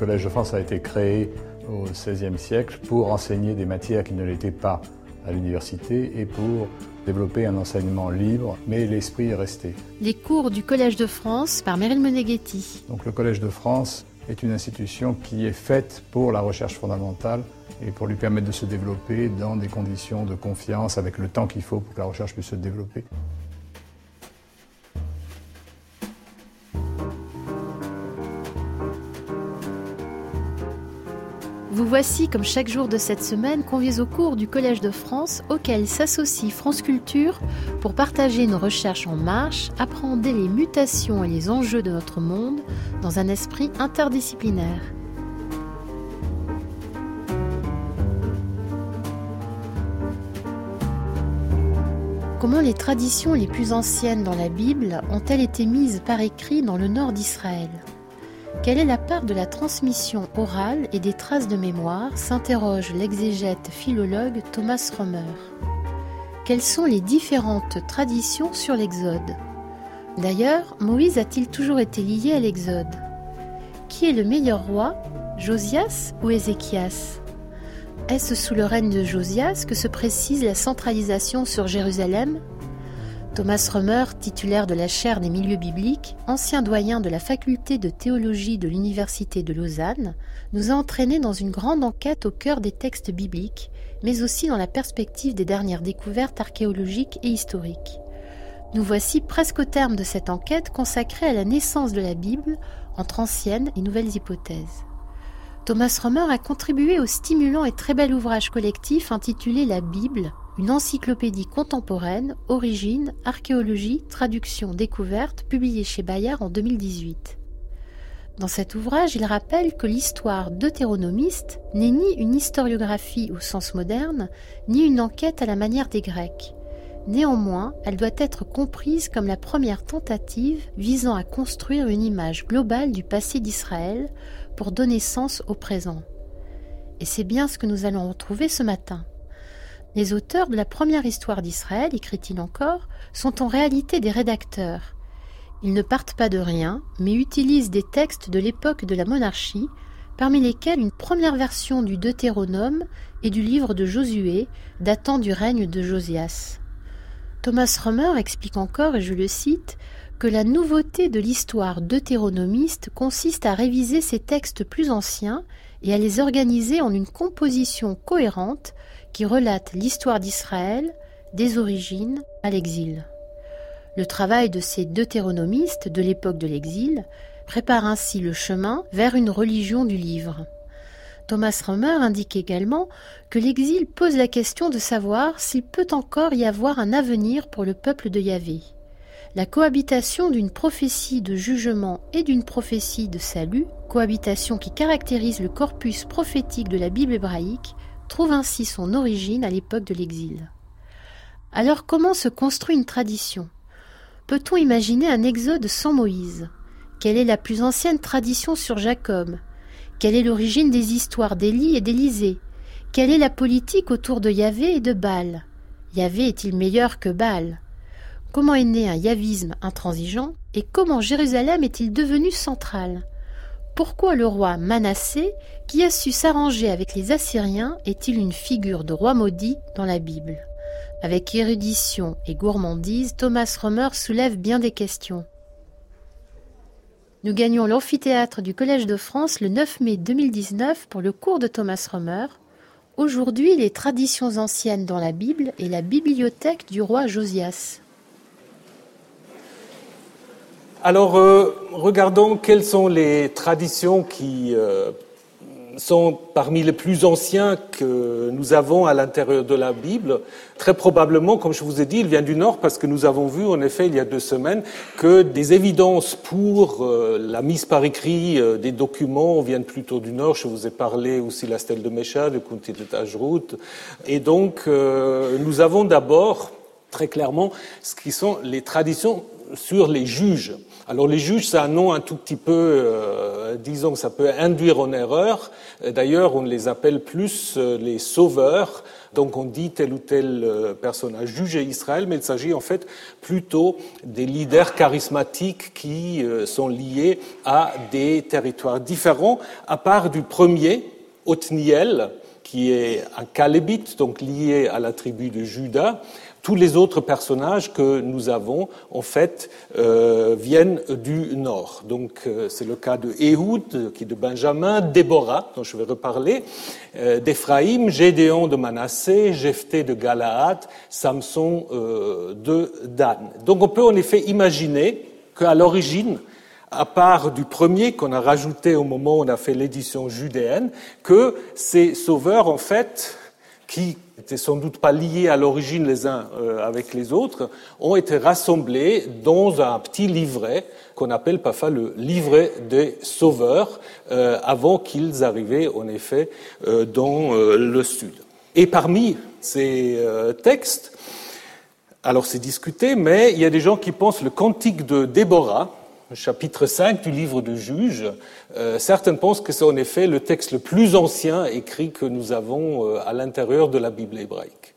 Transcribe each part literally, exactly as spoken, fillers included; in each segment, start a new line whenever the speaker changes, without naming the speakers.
Collège de France a été créé au seizième siècle pour enseigner des matières qui ne l'étaient pas à l'université et pour développer un enseignement libre, mais l'esprit est resté.
Les cours du Collège de France par Meryl Moneghetti.
Donc le Collège de France est une institution qui est faite pour la recherche fondamentale et pour lui permettre de se développer dans des conditions de confiance avec le temps qu'il faut pour que la recherche puisse se développer.
Vous voici, comme chaque jour de cette semaine, conviés au cours du Collège de France, auquel s'associe France Culture pour partager nos recherches en marche, appréhender les mutations et les enjeux de notre monde dans un esprit interdisciplinaire. Comment les traditions les plus anciennes dans la Bible ont-elles été mises par écrit dans le nord d'Israël ? Quelle est la part de la transmission orale et des traces de mémoire, s'interroge l'exégète philologue Thomas Romer. Quelles sont les différentes traditions sur l'Exode ? D'ailleurs, Moïse a-t-il toujours été lié à l'Exode ? Qui est le meilleur roi, Josias ou Ézéchias ? Est-ce sous le règne de Josias que se précise la centralisation sur Jérusalem ? Thomas Romer, titulaire de la chaire des milieux bibliques, ancien doyen de la faculté de théologie de l'université de Lausanne, nous a entraînés dans une grande enquête au cœur des textes bibliques, mais aussi dans la perspective des dernières découvertes archéologiques et historiques. Nous voici presque au terme de cette enquête consacrée à la naissance de la Bible entre anciennes et nouvelles hypothèses. Thomas Romer a contribué au stimulant et très bel ouvrage collectif intitulé La Bible, une encyclopédie contemporaine, origine, archéologie, traduction, découverte, publié chez Bayard en deux mille dix-huit. Dans cet ouvrage, il rappelle que l'histoire deutéronomiste n'est ni une historiographie au sens moderne, ni une enquête à la manière des Grecs. Néanmoins, elle doit être comprise comme la première tentative visant à construire une image globale du passé d'Israël pour donner sens au présent. Et c'est bien ce que nous allons retrouver ce matin. Les auteurs de la première histoire d'Israël, écrit-il encore, sont en réalité des rédacteurs. Ils ne partent pas de rien, mais utilisent des textes de l'époque de la monarchie, parmi lesquels une première version du Deutéronome et du livre de Josué, datant du règne de Josias. Thomas Romer explique encore, et je le cite, que la nouveauté de l'histoire deutéronomiste consiste à réviser ces textes plus anciens et à les organiser en une composition cohérente qui relate l'histoire d'Israël, des origines à l'exil. Le travail de ces deutéronomistes de l'époque de l'exil prépare ainsi le chemin vers une religion du livre. Thomas Romer indique également que l'exil pose la question de savoir s'il peut encore y avoir un avenir pour le peuple de Yahvé. La cohabitation d'une prophétie de jugement et d'une prophétie de salut, cohabitation qui caractérise le corpus prophétique de la Bible hébraïque, trouve ainsi son origine à l'époque de l'exil. Alors comment se construit une tradition ? Peut-on imaginer un exode sans Moïse ? Quelle est la plus ancienne tradition sur Jacob ? Quelle est l'origine des histoires d'Élie et d'Élisée ? Quelle est la politique autour de Yahvé et de Baal ? Yahvé est-il meilleur que Baal ? Comment est né un yavisme intransigeant et comment Jérusalem est-il devenu central ? Pourquoi le roi Manassé, qui a su s'arranger avec les Assyriens, est-il une figure de roi maudit dans la Bible ? Avec érudition et gourmandise, Thomas Romer soulève bien des questions. Nous gagnons l'amphithéâtre du Collège de France le neuf mai deux mille dix-neuf pour le cours de Thomas Romer. Aujourd'hui, les traditions anciennes dans la Bible et la bibliothèque du roi Josias.
Alors, euh, regardons quelles sont les traditions qui euh, sont parmi les plus anciens que nous avons à l'intérieur de la Bible. Très probablement, comme je vous ai dit, il vient du Nord parce que nous avons vu, en effet, il y a deux semaines, que des évidences pour euh, la mise par écrit euh, des documents viennent plutôt du Nord. Je vous ai parlé aussi de la stèle de Mécha, de Kunti de Tajrout. Et donc, euh, nous avons d'abord, très clairement, ce qui sont les traditions sur les juges. Alors les juges, c'est un nom un tout petit peu, euh, disons, ça peut induire en erreur. D'ailleurs, on les appelle plus euh, les sauveurs. Donc on dit tel ou tel euh, personne a jugé Israël, mais il s'agit en fait plutôt des leaders charismatiques qui euh, sont liés à des territoires différents, à part du premier, Othniel, qui est un calébite, donc lié à la tribu de Juda. Tous les autres personnages que nous avons, en fait, euh, viennent du nord. Donc, euh, c'est le cas de Éhoud, qui est de Benjamin, Déborah, dont je vais reparler, euh, d'Éphraïm, Gédéon de Manassé, Jephthé de Galaad, Samson euh, de Dan. Donc, on peut en effet imaginer qu'à l'origine, à part du premier qu'on a rajouté au moment où on a fait l'édition judéenne, que ces sauveurs, en fait, qui n'étaient sans doute pas liés à l'origine les uns euh, avec les autres, ont été rassemblés dans un petit livret qu'on appelle parfois le livret des sauveurs, euh, avant qu'ils arrivaient en effet euh, dans euh, le sud. Et parmi ces euh, textes, alors c'est discuté, mais il y a des gens qui pensent le cantique de Déborah, chapitre cinq du livre de Juges, euh, certains pensent que c'est en effet le texte le plus ancien écrit que nous avons euh, à l'intérieur de la Bible hébraïque.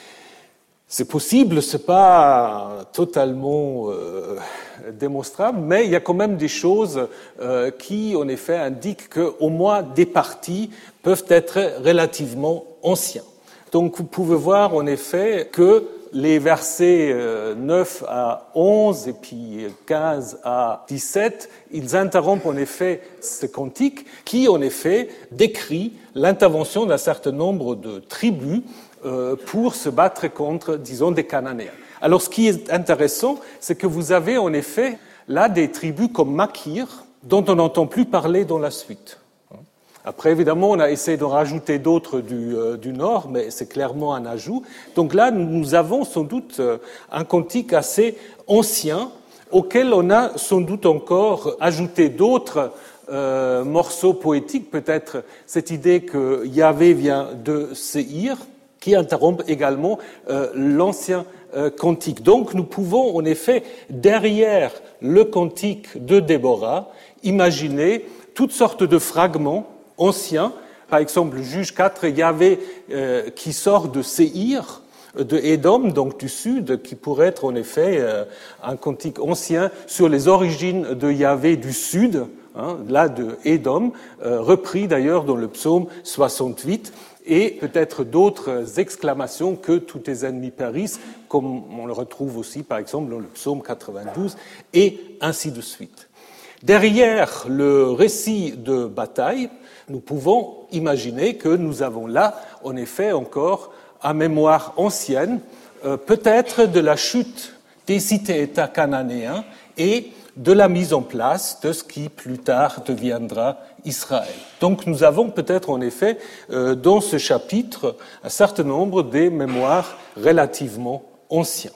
C'est possible, c'est pas totalement euh, démonstrable, mais il y a quand même des choses euh, qui, en effet, indiquent qu'au moins des parties peuvent être relativement anciens. Donc vous pouvez voir en effet que les versets neuf à onze et puis quinze à dix-sept, ils interrompent en effet ce cantique qui, en effet, décrit l'intervention d'un certain nombre de tribus euh, pour se battre contre, disons, des Cananéens. Alors, ce qui est intéressant, c'est que vous avez en effet là des tribus comme Makir, dont on n'entend plus parler dans la suite. Après, évidemment, on a essayé de rajouter d'autres du, euh, du Nord, mais c'est clairement un ajout. Donc là, nous avons sans doute euh, un cantique assez ancien, auquel on a sans doute encore ajouté d'autres euh, morceaux poétiques, peut-être cette idée que Yahvé vient de Séhir, qui interrompt également euh, l'ancien euh, cantique. Donc nous pouvons en effet, derrière le cantique de Déborah, imaginer toutes sortes de fragments anciens, par exemple, Juge quatre, Yahvé euh, qui sort de Séhir, de Édom, donc du sud, qui pourrait être en effet euh, un cantique ancien sur les origines de Yahvé du sud, hein, là de Édom, euh, repris d'ailleurs dans le psaume soixante-huit, et peut-être d'autres exclamations que tous tes ennemis périssent, comme on le retrouve aussi par exemple dans le psaume quatre-vingt-douze, et ainsi de suite. Derrière le récit de bataille, nous pouvons imaginer que nous avons là, en effet, encore une mémoire ancienne, euh, peut-être de la chute des cités-États cananéens et de la mise en place de ce qui plus tard deviendra Israël. Donc nous avons peut-être en effet euh, dans ce chapitre un certain nombre des mémoires relativement anciens.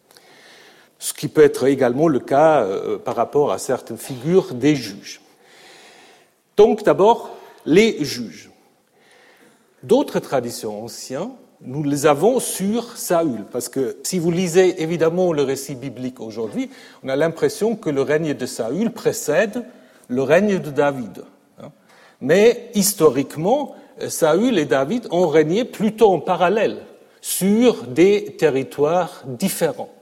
Ce qui peut être également le cas euh, par rapport à certaines figures des juges. Donc d'abord, les juges. D'autres traditions anciennes, nous les avons sur Saül, parce que si vous lisez évidemment le récit biblique aujourd'hui, on a l'impression que le règne de Saül précède le règne de David. Mais historiquement, Saül et David ont régné plutôt en parallèle, sur des territoires différents.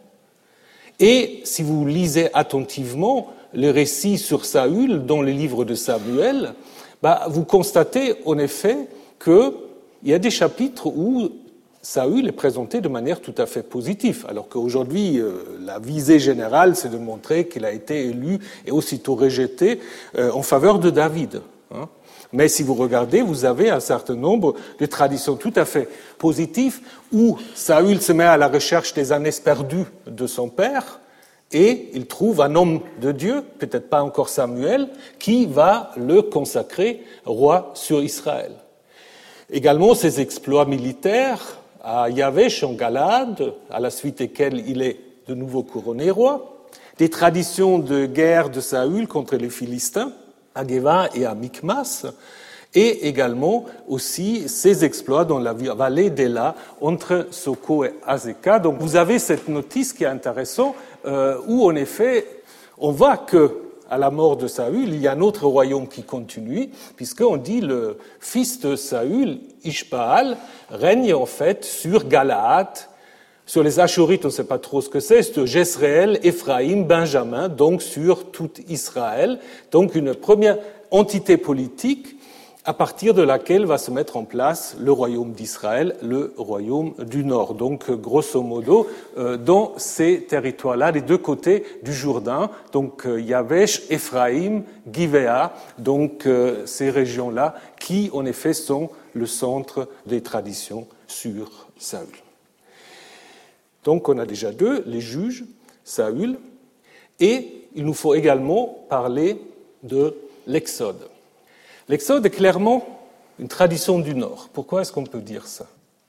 Et si vous lisez attentivement les récits sur Saül dans les livres de Samuel, bah, vous constatez en effet qu'il y a des chapitres où Saül est présenté de manière tout à fait positive, alors qu'aujourd'hui, euh, la visée générale, c'est de montrer qu'il a été élu et aussitôt rejeté euh, en faveur de David. Hein. Mais si vous regardez, vous avez un certain nombre de traditions tout à fait positives où Saül se met à la recherche des années perdues de son père et il trouve un homme de Dieu, peut-être pas encore Samuel, qui va le consacrer roi sur Israël. Également, ses exploits militaires à Yavesh en Galade, à la suite desquels il est de nouveau couronné roi, des traditions de guerre de Saül contre les Philistins, à Géva et à Michmas, et également aussi ses exploits dans la vallée d'Ela, entre Soko et Azekah. Donc vous avez cette notice qui est intéressante, euh, où en effet, on voit que à la mort de Saül, il y a un autre royaume qui continue, puisqu'on dit le fils de Saül, Ishbaal, règne en fait sur Galaad. Sur les Achorites, on ne sait pas trop ce que c'est, c'est Jezreel, Éphraïm, Benjamin, donc sur tout Israël. Donc une première entité politique à partir de laquelle va se mettre en place le royaume d'Israël, le royaume du Nord. Donc, grosso modo, euh, dans ces territoires-là, les deux côtés du Jourdain, donc euh, Yavesh, Éphraïm, Givea, donc euh, ces régions-là, qui en effet sont le centre des traditions sur Saül. Donc, on a déjà deux, les juges, Saül, et il nous faut également parler de l'Exode. L'Exode est clairement une tradition du Nord. Pourquoi est-ce qu'on peut dire ça?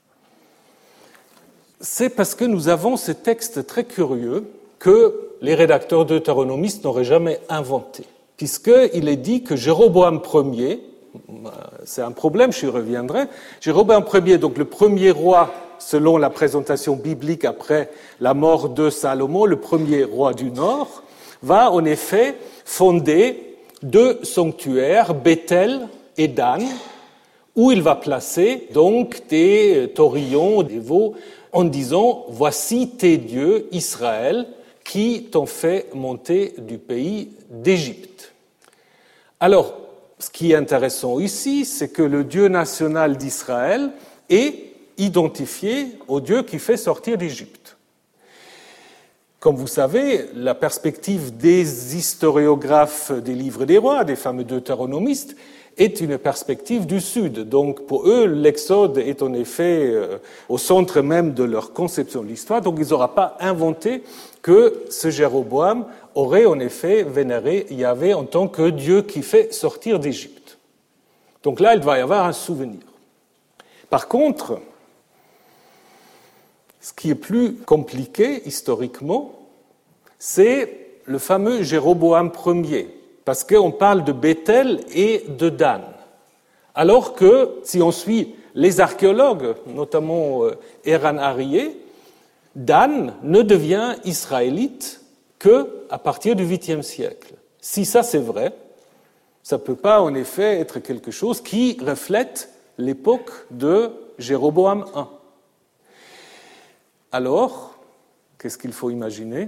C'est parce que nous avons ce texte très curieux que les rédacteurs deutéronomistes n'auraient jamais inventé, puisqu'il est dit que Jéroboam Ier, c'est un problème, j'y reviendrai, Jéroboam Ier, donc le premier roi, selon la présentation biblique après la mort de Salomon, le premier roi du Nord, va en effet fonder deux sanctuaires, Bethel et Dan, où il va placer donc des taurillons, des veaux, en disant « Voici tes dieux, Israël, qui t'ont fait monter du pays d'Égypte. » Alors, ce qui est intéressant ici, c'est que le Dieu national d'Israël est identifié au Dieu qui fait sortir d'Égypte. Comme vous savez, la perspective des historiographes des livres des rois, des fameux deutéronomistes, est une perspective du Sud. Donc pour eux, l'Exode est en effet euh, au centre même de leur conception de l'histoire. Donc ils n'auraient pas inventé que ce Jéroboam aurait en effet vénéré Yahvé en tant que Dieu qui fait sortir d'Égypte. Donc là, il va y avoir un souvenir. Par contre, ce qui est plus compliqué historiquement, c'est le fameux Jéroboam Ier, parce qu'on parle de Bethel et de Dan. Alors que, si on suit les archéologues, notamment Eran Arié, Dan ne devient israélite qu'à partir du huitième siècle. Si ça c'est vrai, ça ne peut pas en effet être quelque chose qui reflète l'époque de Jéroboam Ier. Alors, qu'est-ce qu'il faut imaginer?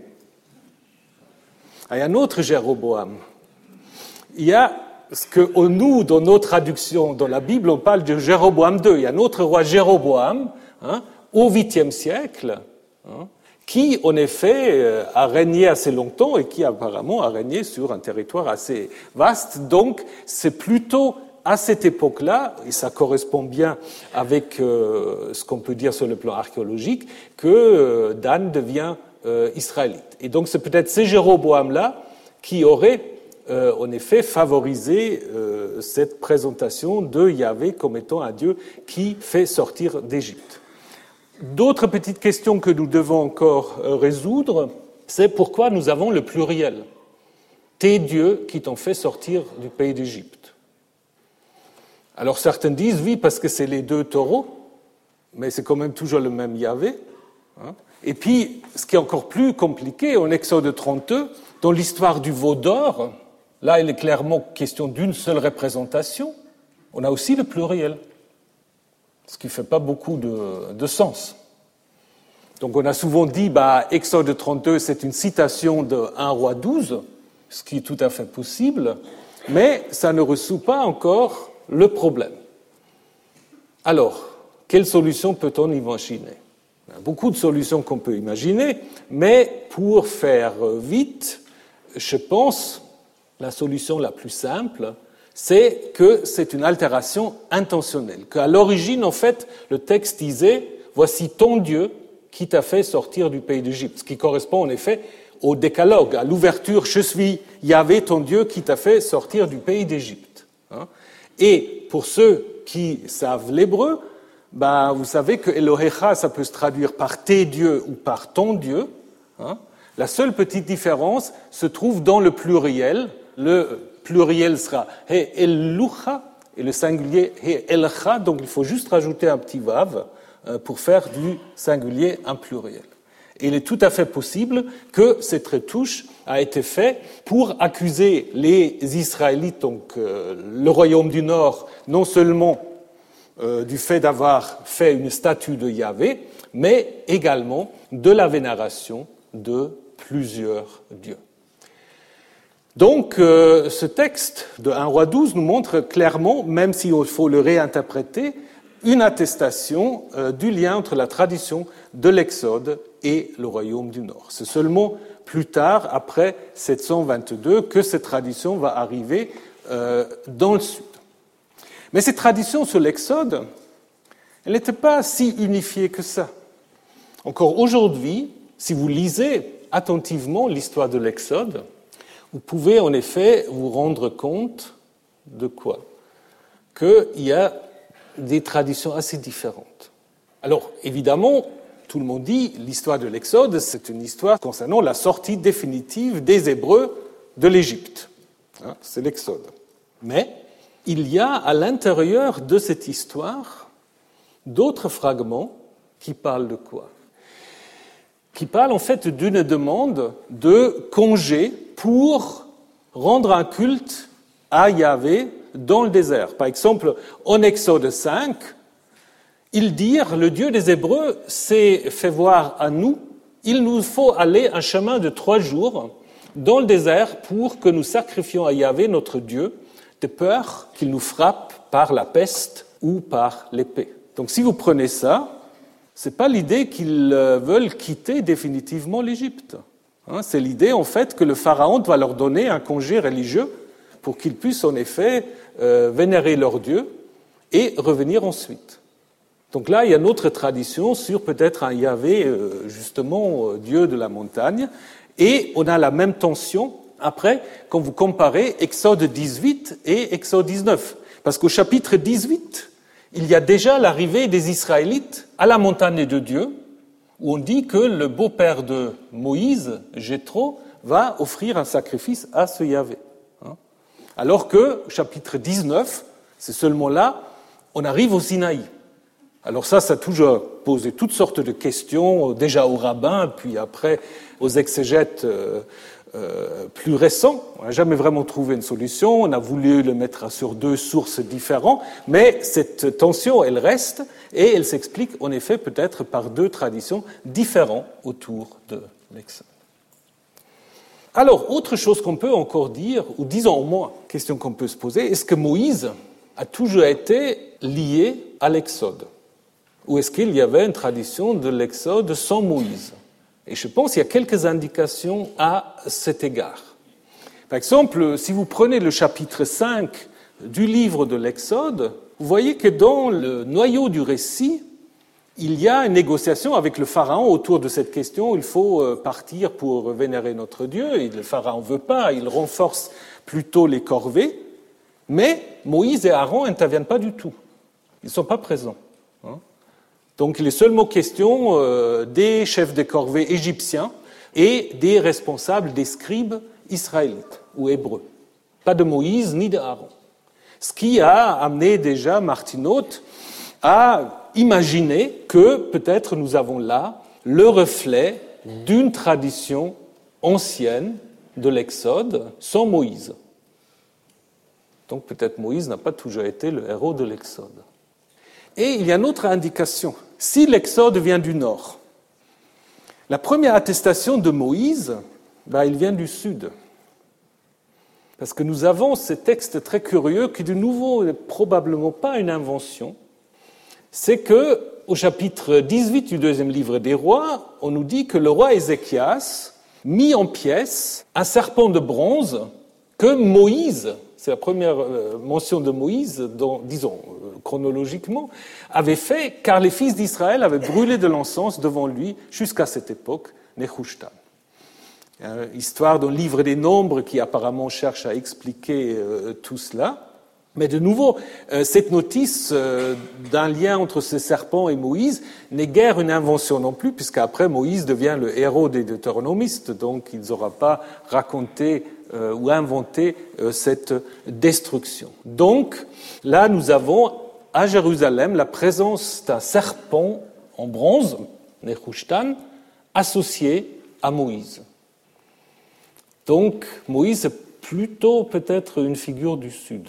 Il y a un autre Jéroboam. Il y a ce que nous, dans nos traductions dans la Bible, on parle de Jéroboam deux. Il y a un autre roi Jéroboam, hein, au huitième siècle, hein, qui, en effet, a régné assez longtemps et qui, apparemment, a régné sur un territoire assez vaste. Donc, c'est plutôt à cette époque-là, et ça correspond bien avec euh, ce qu'on peut dire sur le plan archéologique, que euh, Dan devient euh, israélite. Et donc c'est peut-être ces Jéroboam-là qui auraient euh, en effet favorisé euh, cette présentation de Yahvé comme étant un Dieu qui fait sortir d'Égypte. D'autres petites questions que nous devons encore euh, résoudre, c'est pourquoi nous avons le pluriel. Tes dieux qui t'ont fait sortir du pays d'Égypte. Alors certains disent, oui, parce que c'est les deux taureaux, mais c'est quand même toujours le même Yahvé. Hein. Et puis, ce qui est encore plus compliqué, en Exode trente-deux, dans l'histoire du veau d'or, là, il est clairement question d'une seule représentation, on a aussi le pluriel, ce qui ne fait pas beaucoup de, de sens. Donc on a souvent dit, bah, Exode trente-deux, c'est une citation de un roi douze, ce qui est tout à fait possible, mais ça ne résout pas encore le problème. Alors, quelle solution peut-on imaginer? Il y a beaucoup de solutions qu'on peut imaginer, mais pour faire vite, je pense la solution la plus simple, c'est que c'est une altération intentionnelle, qu'à l'origine, en fait, le texte disait « Voici ton Dieu qui t'a fait sortir du pays d'Égypte », ce qui correspond en effet au décalogue, à l'ouverture « Je suis Yahvé, ton Dieu, qui t'a fait sortir du pays d'Égypte ». Et pour ceux qui savent l'hébreu, ben, vous savez que Elohecha, ça peut se traduire par tes dieux ou par ton Dieu. Hein. La seule petite différence se trouve dans le pluriel. Le pluriel sera He Elucha et le singulier He'elcha, donc il faut juste rajouter un petit vav pour faire du singulier un pluriel. Et il est tout à fait possible que cette retouche a été faite pour accuser les Israélites, donc euh, le royaume du Nord, non seulement euh, du fait d'avoir fait une statue de Yahvé, mais également de la vénération de plusieurs dieux. Donc, euh, ce texte de un roi douze nous montre clairement, même s'il faut le réinterpréter, une attestation euh, du lien entre la tradition de l'Exode et le royaume du Nord. C'est seulement plus tard, après sept cent vingt-deux, que cette tradition va arriver euh, dans le sud. Mais cette tradition sur l'Exode, elle n'était pas si unifiée que ça. Encore aujourd'hui, si vous lisez attentivement l'histoire de l'Exode, vous pouvez en effet vous rendre compte de quoi ? Qu'il y a des traditions assez différentes. Alors, évidemment, tout le monde dit l'histoire de l'Exode, c'est une histoire concernant la sortie définitive des Hébreux de l'Égypte. Hein, c'est l'Exode. Mais il y a à l'intérieur de cette histoire d'autres fragments qui parlent de quoi ? Qui parlent en fait d'une demande de congé pour rendre un culte à Yahvé dans le désert. Par exemple, en Exode cinq, ils dirent, le Dieu des Hébreux s'est fait voir à nous, il nous faut aller un chemin de trois jours dans le désert pour que nous sacrifions à Yahvé notre Dieu, de peur qu'il nous frappe par la peste ou par l'épée. Donc si vous prenez ça, c'est pas l'idée qu'ils veulent quitter définitivement l'Égypte. Hein, c'est l'idée en fait que le pharaon doit leur donner un congé religieux pour qu'ils puissent en effet euh, vénérer leur Dieu et revenir ensuite. Donc là, il y a une autre tradition sur peut-être un Yahvé, euh, justement, euh, Dieu de la montagne, et on a la même tension après quand vous comparez Exode dix-huit et Exode dix-neuf. Parce qu'au chapitre dix-huit, il y a déjà l'arrivée des Israélites à la montagne de Dieu, où on dit que le beau-père de Moïse, Jéthro, va offrir un sacrifice à ce Yahvé. Alors que, chapitre dix-neuf, c'est seulement là, on arrive au Sinaï. Alors ça, ça a toujours posé toutes sortes de questions, déjà aux rabbins, puis après aux exégètes euh, euh, plus récents. On n'a jamais vraiment trouvé une solution, on a voulu le mettre sur deux sources différentes, mais cette tension, elle reste, et elle s'explique en effet peut-être par deux traditions différentes autour de l'Exode. Alors, autre chose qu'on peut encore dire, ou disons au moins, question qu'on peut se poser, est-ce que Moïse a toujours été lié à l'Exode ? Ou est-ce qu'il y avait une tradition de l'Exode sans Moïse ? Et je pense qu'il y a quelques indications à cet égard. Par exemple, si vous prenez le chapitre cinq du livre de l'Exode, vous voyez que dans le noyau du récit, il y a une négociation avec le pharaon autour de cette question. Il faut partir pour vénérer notre Dieu. Et le pharaon ne veut pas, il renforce plutôt les corvées. Mais Moïse et Aaron n'interviennent pas du tout. Ils ne sont pas présents. Donc il est seulement question euh, des chefs de corvée égyptiens et des responsables des scribes israélites ou hébreux. Pas de Moïse ni d'Aaron. Ce qui a amené déjà Martineau à imaginer que peut-être nous avons là le reflet d'une tradition ancienne de l'Exode sans Moïse. Donc peut-être Moïse n'a pas toujours été le héros de l'Exode. Et il y a une autre indication. Si l'Exode vient du nord, la première attestation de Moïse, ben, il vient du sud. Parce que nous avons ce texte très curieux qui, de nouveau, n'est probablement pas une invention. C'est que, au chapitre dix-huit du deuxième livre des rois, on nous dit que le roi Ézéchias mit en pièces un serpent de bronze que Moïse, c'est la première mention de Moïse, dont, disons chronologiquement, avait fait, car les fils d'Israël avaient brûlé de l'encens devant lui jusqu'à cette époque, Nehushtan. Histoire d'un livre des Nombres qui apparemment cherche à expliquer euh, tout cela. Mais de nouveau, euh, cette notice euh, d'un lien entre ce serpent et Moïse n'est guère une invention non plus, puisqu'après Moïse devient le héros des deutéronomistes, donc il n'aura pas raconté euh, ou inventé euh, cette destruction. Donc là, nous avons à Jérusalem la présence d'un serpent en bronze, Nehushtan, associé à Moïse. Donc Moïse est plutôt peut-être une figure du Sud.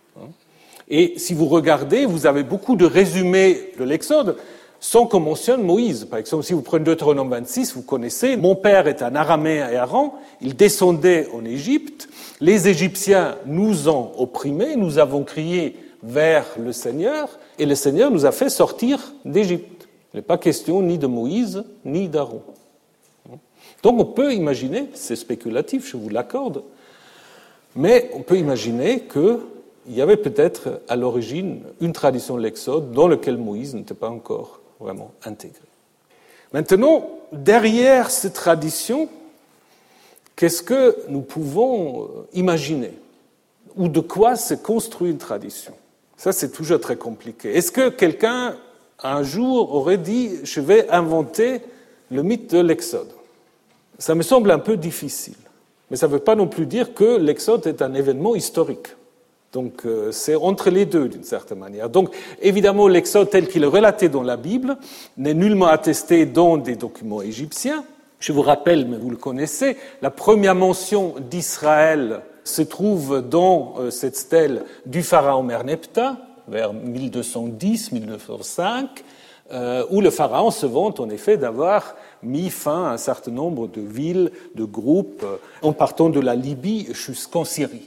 Et si vous regardez, vous avez beaucoup de résumés de l'Exode sans qu'on mentionne Moïse. Par exemple, si vous prenez Deutéronome vingt-six, vous connaissez, mon père est un araméen et Aran, il descendait en Égypte, les Égyptiens nous ont opprimés, nous avons crié vers le Seigneur, et le Seigneur nous a fait sortir d'Égypte. Il n'est pas question ni de Moïse, ni d'Aaron. Donc on peut imaginer, c'est spéculatif, je vous l'accorde, mais on peut imaginer que il y avait peut-être à l'origine une tradition de l'Exode dans laquelle Moïse n'était pas encore vraiment intégré. Maintenant, derrière cette tradition, qu'est-ce que nous pouvons imaginer? Ou de quoi se construit une tradition? Ça, c'est toujours très compliqué. Est-ce que quelqu'un, un jour, aurait dit « je vais inventer le mythe de l'Exode » ? Ça me semble un peu difficile. Mais ça ne veut pas non plus dire que l'Exode est un événement historique. Donc euh, c'est entre les deux d'une certaine manière. Donc évidemment l'Exode tel qu'il est relaté dans la Bible n'est nullement attesté dans des documents égyptiens. Je vous rappelle, mais vous le connaissez, la première mention d'Israël se trouve dans euh, cette stèle du pharaon Merneptah, vers mille deux cent dix mille neuf cent cinq, euh, où le pharaon se vante en effet d'avoir mis fin à un certain nombre de villes, de groupes, euh, en partant de la Libye jusqu'en Syrie.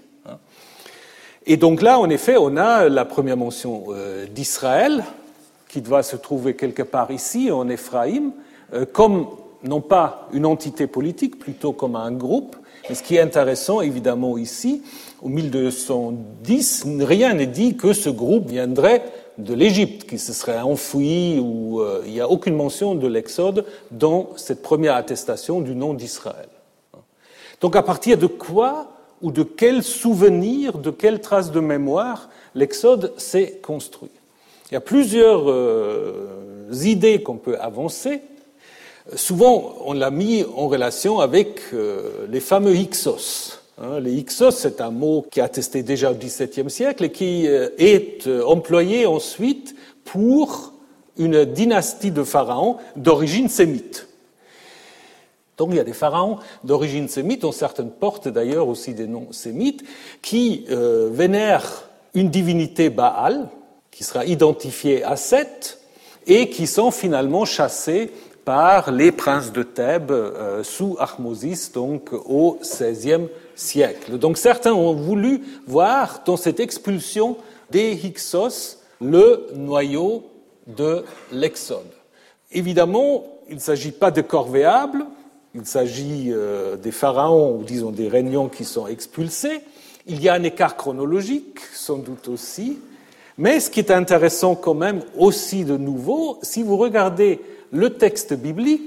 Et donc là, en effet, on a la première mention euh, d'Israël, qui doit se trouver quelque part ici, en Éphraïm, euh, comme, non pas une entité politique, plutôt comme un groupe. Mais ce qui est intéressant, évidemment, ici, en mille deux cent dix, rien n'est dit que ce groupe viendrait de l'Égypte, qui se serait enfoui, ou euh, il n'y a aucune mention de l'Exode dans cette première attestation du nom d'Israël. Donc à partir de quoi ou de quel souvenir, de quelle trace de mémoire l'Exode s'est construit. Il y a plusieurs euh, idées qu'on peut avancer. Souvent, on l'a mis en relation avec euh, les fameux Hyksos. Hein, les Hyksos, c'est un mot qui est attesté déjà au dix-septième siècle et qui euh, est euh, employé ensuite pour une dynastie de pharaons d'origine sémite. Donc il y a des pharaons d'origine sémite, dont certaines portent d'ailleurs aussi des noms sémites, qui euh, vénèrent une divinité Baal, qui sera identifiée à Seth, et qui sont finalement chassés par les princes de Thèbes euh, sous Ahmosis, donc au seizième siècle. Donc certains ont voulu voir dans cette expulsion des Hyksos le noyau de l'Exode. Évidemment, il ne s'agit pas de corvéables. Il s'agit euh, des pharaons, ou disons des régnants qui sont expulsés. Il y a un écart chronologique, sans doute aussi. Mais ce qui est intéressant quand même aussi de nouveau, si vous regardez le texte biblique,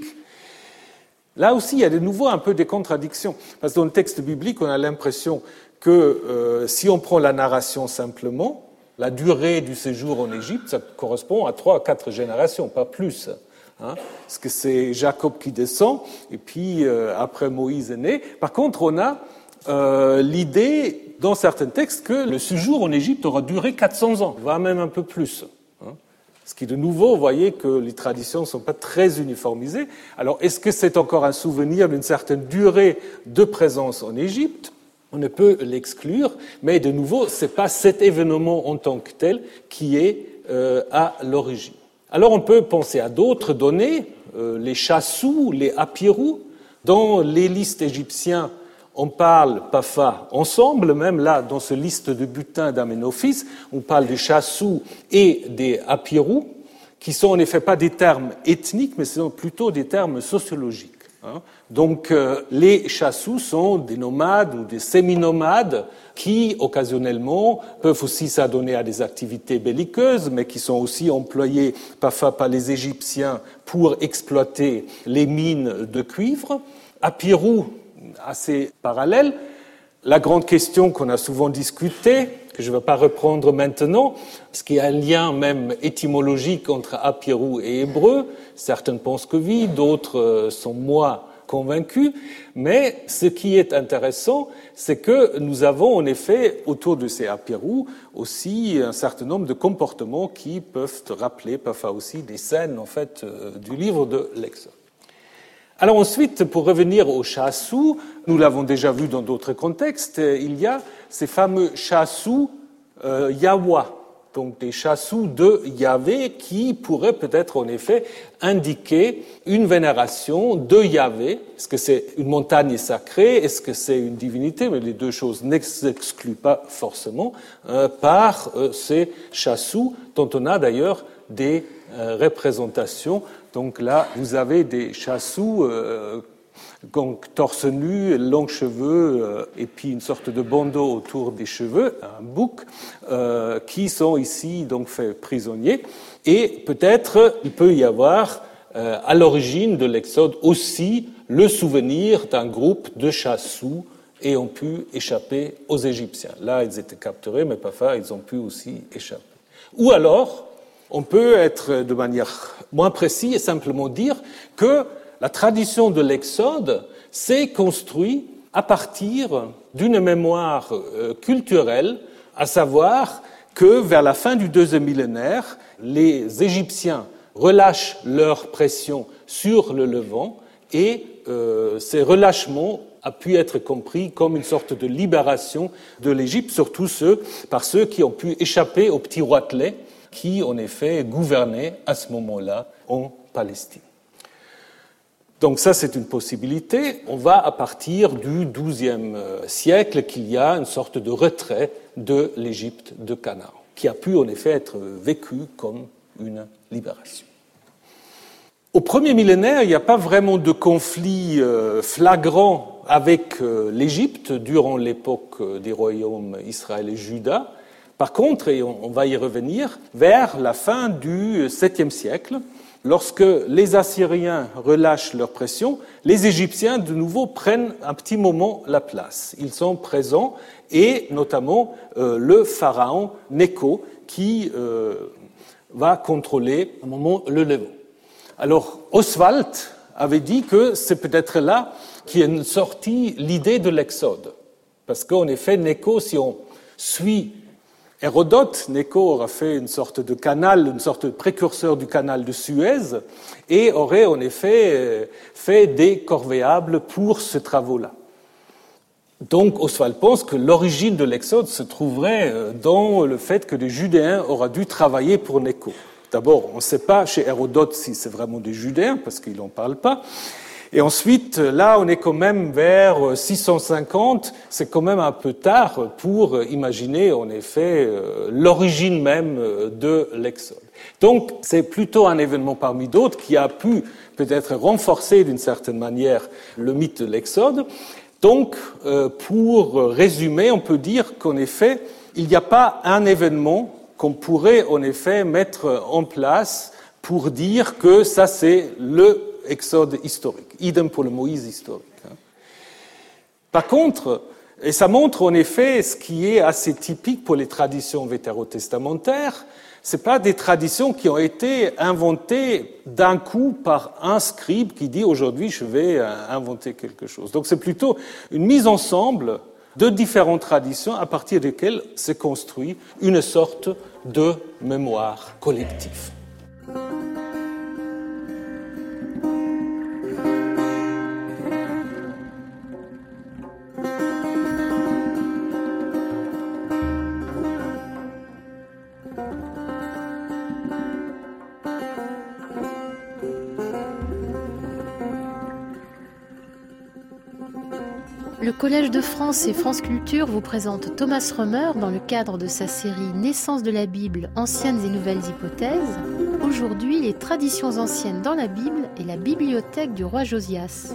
là aussi il y a de nouveau un peu des contradictions. Parce que dans le texte biblique, on a l'impression que euh, si on prend la narration simplement, la durée du séjour en Égypte, ça correspond à trois à quatre générations, pas plus. Hein, parce que c'est Jacob qui descend, et puis euh, après Moïse est né. Par contre, on a euh, l'idée, dans certains textes, que le séjour en Égypte aura duré quatre cents ans, voire même un peu plus. Hein, ce qui, de nouveau, vous voyez que les traditions ne sont pas très uniformisées. Alors, est-ce que c'est encore un souvenir d'une certaine durée de présence en Égypte ? On ne peut l'exclure, mais de nouveau, ce n'est pas cet événement en tant que tel qui est euh, à l'origine. Alors on peut penser à d'autres données, euh, les chassous, les apirous. Dans les listes égyptiens, on parle parfois ensemble, même là, dans ce liste de butin d'Amenophis, on parle des chassous et des apirous, qui sont en effet pas des termes ethniques, mais sont plutôt des termes sociologiques. Hein. Donc euh, les chassous sont des nomades ou des semi-nomades qui, occasionnellement, peuvent aussi s'adonner à des activités belliqueuses, mais qui sont aussi employés parfois par les Égyptiens pour exploiter les mines de cuivre. Apirou, assez parallèle. La grande question qu'on a souvent discutée, que je ne vais pas reprendre maintenant, parce qu'il y a un lien même étymologique entre apirou et hébreu. Certains pensent que oui, d'autres sont moins convaincus. Mais ce qui est intéressant, c'est que nous avons en effet autour de ces apirou aussi un certain nombre de comportements qui peuvent rappeler parfois aussi des scènes en fait du livre de l'Exode. Alors ensuite, pour revenir au chassou, nous l'avons déjà vu dans d'autres contextes, il y a ces fameux chassous euh, Yahwa, donc des chassous de Yahvé qui pourraient peut-être en effet indiquer une vénération de Yahvé. Est-ce que c'est une montagne sacrée? Est-ce que c'est une divinité? Mais les deux choses n'excluent pas forcément euh, par euh, ces chassous, dont on a d'ailleurs des euh, représentations. Donc là, vous avez des chassous, euh, donc torse nu, longs cheveux, euh, et puis une sorte de bandeau autour des cheveux, un bouc, euh, qui sont ici donc faits prisonniers. Et peut-être il peut y avoir euh, à l'origine de l'Exode aussi le souvenir d'un groupe de chassous et ont pu échapper aux Égyptiens. Là, ils étaient capturés, mais parfois ils ont pu aussi échapper. Ou alors, on peut être de manière moins précise et simplement dire que la tradition de l'Exode s'est construite à partir d'une mémoire culturelle, à savoir que vers la fin du deuxième millénaire, les Égyptiens relâchent leur pression sur le Levant et euh, ces relâchements a pu être compris comme une sorte de libération de l'Égypte, surtout ceux, par ceux qui ont pu échapper au petit roitelet qui, en effet, gouvernait à ce moment-là en Palestine. Donc ça, c'est une possibilité. On va à partir du douzième siècle qu'il y a une sorte de retrait de l'Égypte de Canaan, qui a pu, en effet, être vécu comme une libération. Au premier millénaire, il n'y a pas vraiment de conflit flagrant avec l'Égypte durant l'époque des royaumes Israël et Juda. Par contre, et on va y revenir, vers la fin du septième siècle, lorsque les Assyriens relâchent leur pression, les Égyptiens, de nouveau, prennent un petit moment la place. Ils sont présents, et notamment euh, le pharaon Nécho, qui euh, va contrôler à un moment le Levant. Alors, Oswald avait dit que c'est peut-être là qu'est sortie l'idée de l'Exode. Parce qu'en effet, Nécho, si on suit Hérodote, Nécho aura fait une sorte de canal, une sorte de précurseur du canal de Suez, et aurait en effet fait des corvéables pour ce travaux-là. Donc Oswald pense que l'origine de l'Exode se trouverait dans le fait que les Judéens auraient dû travailler pour Nécho. D'abord, on ne sait pas chez Hérodote si c'est vraiment des Judéens, parce qu'il n'en parle pas. Et ensuite, là, on est quand même vers six cent cinquante, c'est quand même un peu tard pour imaginer, en effet, l'origine même de l'Exode. Donc, c'est plutôt un événement parmi d'autres qui a pu peut-être renforcer d'une certaine manière le mythe de l'Exode. Donc, pour résumer, on peut dire qu'en effet, il n'y a pas un événement qu'on pourrait en effet mettre en place pour dire que ça c'est le Exode historique. Idem pour le Moïse historique. Par contre, et ça montre en effet ce qui est assez typique pour les traditions vétérotestamentaires, c'est pas des traditions qui ont été inventées d'un coup par un scribe qui dit aujourd'hui je vais inventer quelque chose. Donc c'est plutôt une mise ensemble de différentes traditions à partir desquelles s'est construit une sorte de mémoire collective.
Le Collège de France et France Culture vous présente Thomas Römer dans le cadre de sa série Naissance de la Bible, anciennes et nouvelles hypothèses. Aujourd'hui, les traditions anciennes dans la Bible et la bibliothèque du roi Josias.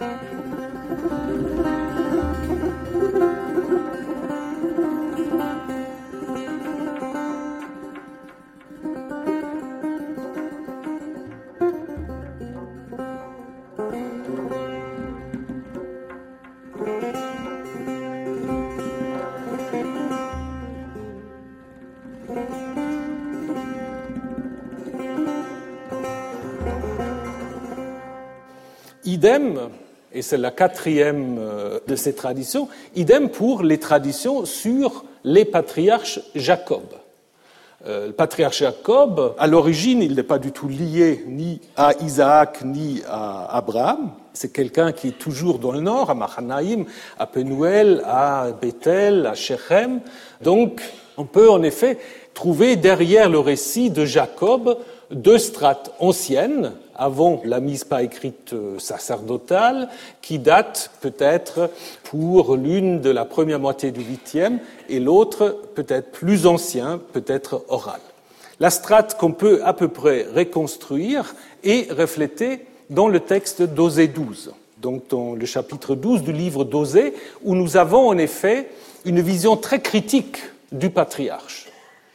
idem, et c'est la quatrième de ces traditions, idem pour les traditions sur les patriarches Jacob. Euh, le patriarche Jacob, à l'origine, il n'est pas du tout lié ni à Isaac ni à Abraham. C'est quelqu'un qui est toujours dans le nord, à Mahanaïm, à Penuel, à Bethel, à Shechem. Donc, on peut en effet trouver derrière le récit de Jacob deux strates anciennes, avant la mise par écrite sacerdotale, qui date peut-être pour l'une de la première moitié du huitième et l'autre peut-être plus ancien, peut-être oral. La strate qu'on peut à peu près reconstruire est reflétée dans le texte d'Osée douze, donc dans le chapitre douze du livre d'Osée, où nous avons en effet une vision très critique du patriarche.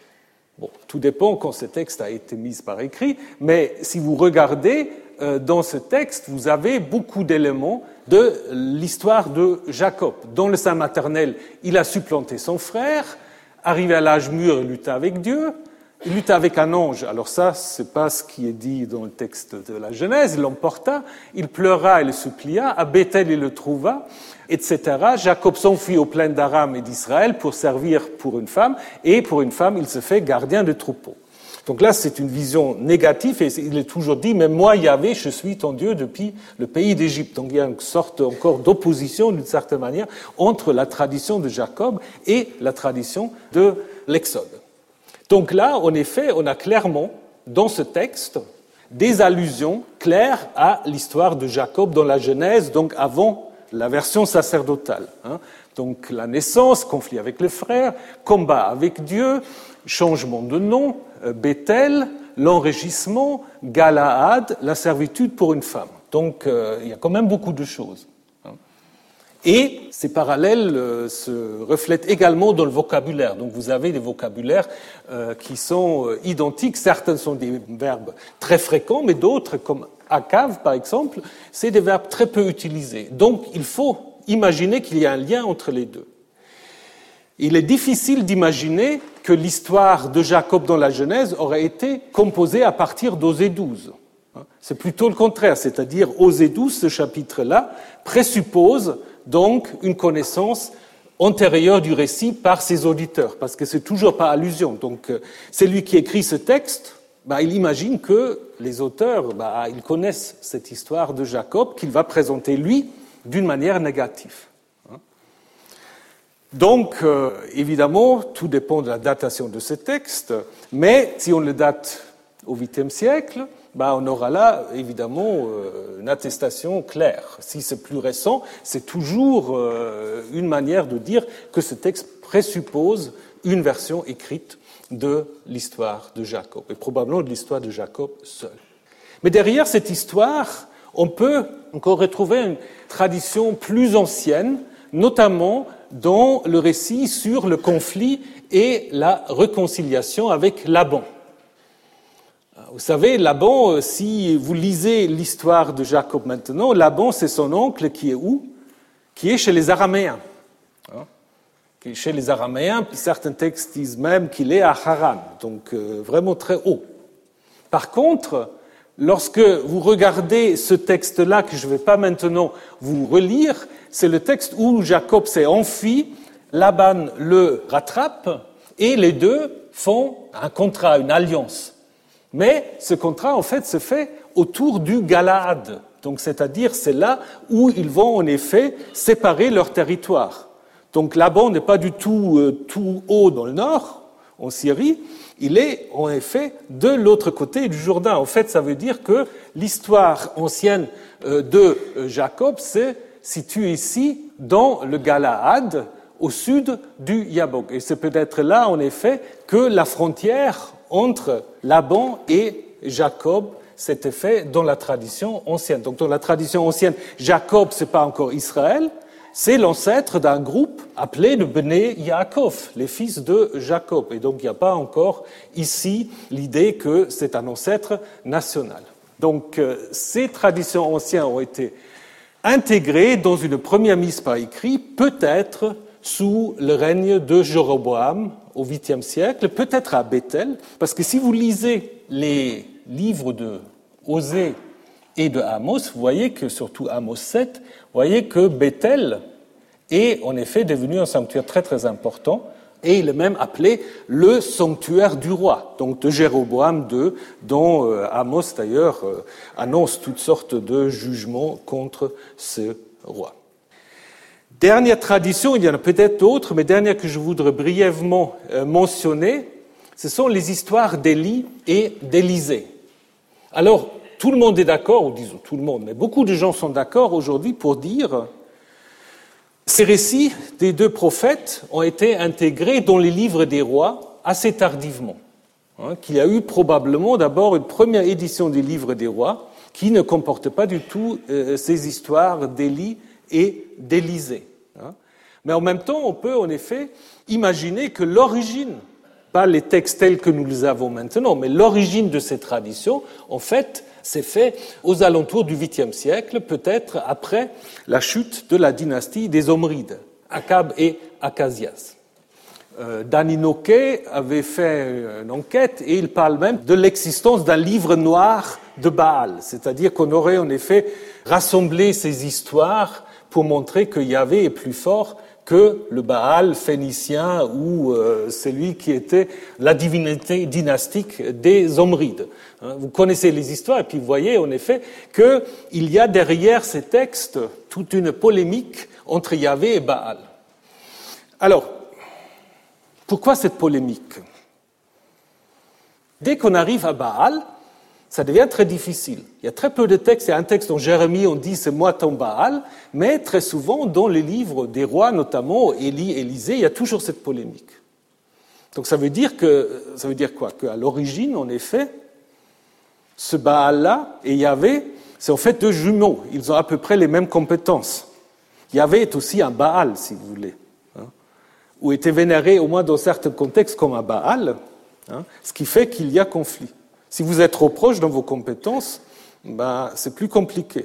Bon, tout dépend quand ce texte a été mis par écrit, mais si vous regardez euh, dans ce texte, vous avez beaucoup d'éléments de l'histoire de Jacob. Dans le sein maternel, il a supplanté son frère, arrivé à l'âge mûr, il lutta avec Dieu, il lutta avec un ange. Alors ça, c'est pas ce qui est dit dans le texte de la Genèse, il l'emporta, il pleura et le supplia, à Bethel il le trouva, et cetera. Jacob s'enfuit aux plaines d'Aram et d'Israël pour servir pour une femme, et pour une femme, il se fait gardien de troupeau. Donc là, c'est une vision négative, et il est toujours dit, mais moi, Yahvé, je suis ton Dieu depuis le pays d'Égypte. Donc il y a une sorte encore d'opposition, d'une certaine manière, entre la tradition de Jacob et la tradition de l'Exode. Donc là, en effet, on a clairement, dans ce texte, des allusions claires à l'histoire de Jacob dans la Genèse, donc avant la version sacerdotale. Hein. Donc la naissance, conflit avec les frères, combat avec Dieu, changement de nom, Bethel, l'enrichissement, Galaad, la servitude pour une femme. Donc euh, il y a quand même beaucoup de choses. Hein. Et ces parallèles euh, se reflètent également dans le vocabulaire. Donc vous avez des vocabulaires euh, qui sont euh, identiques. Certains sont des verbes très fréquents, mais d'autres, comme akav par exemple, c'est des verbes très peu utilisés. Donc il faut imaginer qu'il y a un lien entre les deux. Il est difficile d'imaginer que l'histoire de Jacob dans la Genèse aurait été composée à partir d'Osée douze. C'est plutôt le contraire, c'est-à-dire Osée douze, ce chapitre-là, présuppose donc une connaissance antérieure du récit par ses auditeurs, parce que c'est toujours par allusion. Donc, celui qui écrit ce texte, bah, il imagine que les auteurs, bah, ils connaissent cette histoire de Jacob qu'il va présenter lui d'une manière négative. Donc, euh, évidemment, tout dépend de la datation de ce texte, mais si on le date au huitième siècle, bah, on aura là, évidemment, euh, une attestation claire. Si c'est plus récent, c'est toujours euh, une manière de dire que ce texte présuppose une version écrite de l'histoire de Jacob, et probablement de l'histoire de Jacob seul. Mais derrière cette histoire, on peut encore retrouver une tradition plus ancienne, notamment dans le récit sur le conflit et la réconciliation avec Laban. Vous savez, Laban, si vous lisez l'histoire de Jacob maintenant, Laban, c'est son oncle qui est où? Qui est chez les Araméens. Hein? Qui est chez les Araméens, puis certains textes disent même qu'il est à Haran, donc euh, vraiment très haut. Par contre, lorsque vous regardez ce texte-là, que je ne vais pas maintenant vous relire, c'est le texte où Jacob s'est enfui, Laban le rattrape, et les deux font un contrat, une alliance. Mais ce contrat, en fait, se fait autour du Galaad. Donc, c'est-à-dire, c'est là où ils vont, en effet, séparer leur territoire. Donc, Laban n'est pas du tout euh, tout haut dans le nord, en Syrie. Il est, en effet, de l'autre côté du Jourdain. En fait, ça veut dire que l'histoire ancienne euh, de Jacob se situe ici, dans le Galaad, au sud du Yabok. Et c'est peut-être là, en effet, que la frontière entre Laban et Jacob s'était faite dans la tradition ancienne. Donc, dans la tradition ancienne, Jacob, c'est pas encore Israël, c'est l'ancêtre d'un groupe appelé le Bnei Yaakov, les fils de Jacob. Et donc, il n'y a pas encore ici l'idée que c'est un ancêtre national. Donc, euh, ces traditions anciennes ont été intégrées dans une première mise par écrit, peut-être sous le règne de Jéroboam au huitième siècle, peut-être à Bethel, parce que si vous lisez les livres de Osée et de Amos, vous voyez que, surtout Amos sept, vous voyez que Béthel est en effet devenu un sanctuaire très très important, et il est même appelé le sanctuaire du roi, donc de Jéroboam deux, dont euh, Amos d'ailleurs euh, annonce toutes sortes de jugements contre ce roi. Dernière tradition, il y en a peut-être d'autres, mais dernière que je voudrais brièvement euh, mentionner, ce sont les histoires d'Élie et d'Élisée. Alors, tout le monde est d'accord, ou disons tout le monde, mais beaucoup de gens sont d'accord aujourd'hui pour dire ces récits des deux prophètes ont été intégrés dans les livres des rois assez tardivement. Hein, qu'il y a eu probablement d'abord une première édition des livres des rois qui ne comportait pas du tout euh, ces histoires d'Élie et d'Élisée. Hein. Mais en même temps, on peut en effet imaginer que l'origine, pas les textes tels que nous les avons maintenant, mais l'origine de ces traditions, en fait, s'est fait aux alentours du huitième siècle, peut-être après la chute de la dynastie des Omrides, Akab et Akasias. Euh, Dan Inoké avait fait une enquête et il parle même de l'existence d'un livre noir de Baal, c'est-à-dire qu'on aurait en effet rassemblé ces histoires pour montrer que Yahvé est plus fort que le Baal phénicien ou euh, celui qui était la divinité dynastique des Omrides. Hein, vous connaissez les histoires et puis vous voyez en effet qu'il y a derrière ces textes toute une polémique entre Yahvé et Baal. Alors, pourquoi cette polémique ? Dès qu'on arrive à Baal, ça devient très difficile. Il y a très peu de textes. Il y a un texte dont Jérémie, on dit « c'est moi ton Baal », mais très souvent, dans les livres des rois, notamment Élie, Élisée, il y a toujours cette polémique. Donc ça veut dire que, ça veut dire quoi ? Qu'à l'origine, en effet, ce Baal-là et Yahvé, c'est en fait deux jumeaux. Ils ont à peu près les mêmes compétences. Yahvé est aussi un Baal, si vous voulez, hein, ou était vénéré, au moins dans certains contextes, comme un Baal, hein, ce qui fait qu'il y a conflit. Si vous êtes trop proche dans vos compétences, ben, c'est plus compliqué.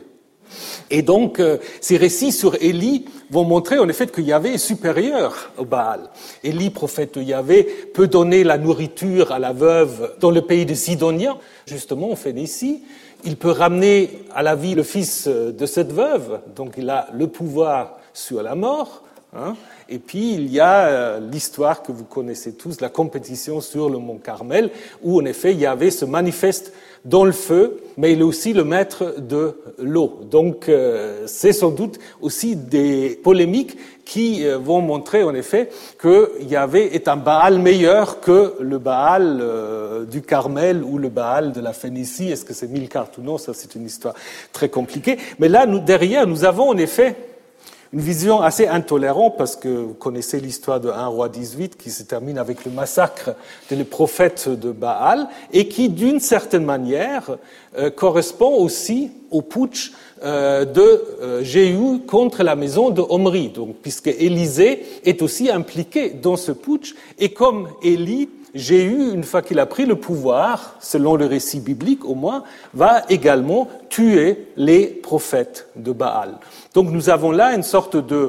Et donc, euh, ces récits sur Élie vont montrer en effet que Yahvé est supérieur au Baal. Élie, prophète de Yahvé, peut donner la nourriture à la veuve dans le pays des Sidoniens, justement en Phénicie. Il peut ramener à la vie le fils de cette veuve, donc il a le pouvoir sur la mort. Hein. Et puis, il y a euh, l'histoire que vous connaissez tous, la compétition sur le mont Carmel, où en effet Yahvé se manifeste dans le feu, mais il est aussi le maître de l'eau. Donc, euh, c'est sans doute aussi des polémiques qui euh, vont montrer en effet que Yahvé est un Baal meilleur que le Baal euh, du Carmel ou le Baal de la Phénicie. Est-ce que c'est Milcart ou non ? Ça, c'est une histoire très compliquée. Mais là, nous, derrière, nous avons en effet une vision assez intolérante, parce que vous connaissez l'histoire de un roi dix-huit qui se termine avec le massacre des prophètes de Baal et qui, d'une certaine manière, euh, correspond aussi au putsch euh, de euh, Jéhu contre la maison de Omri, donc, puisque Élisée est aussi impliqué dans ce putsch, et comme Élie, Jéhu, une fois qu'il a pris le pouvoir, selon le récit biblique au moins, va également tuer les prophètes de Baal. Donc nous avons là une sorte de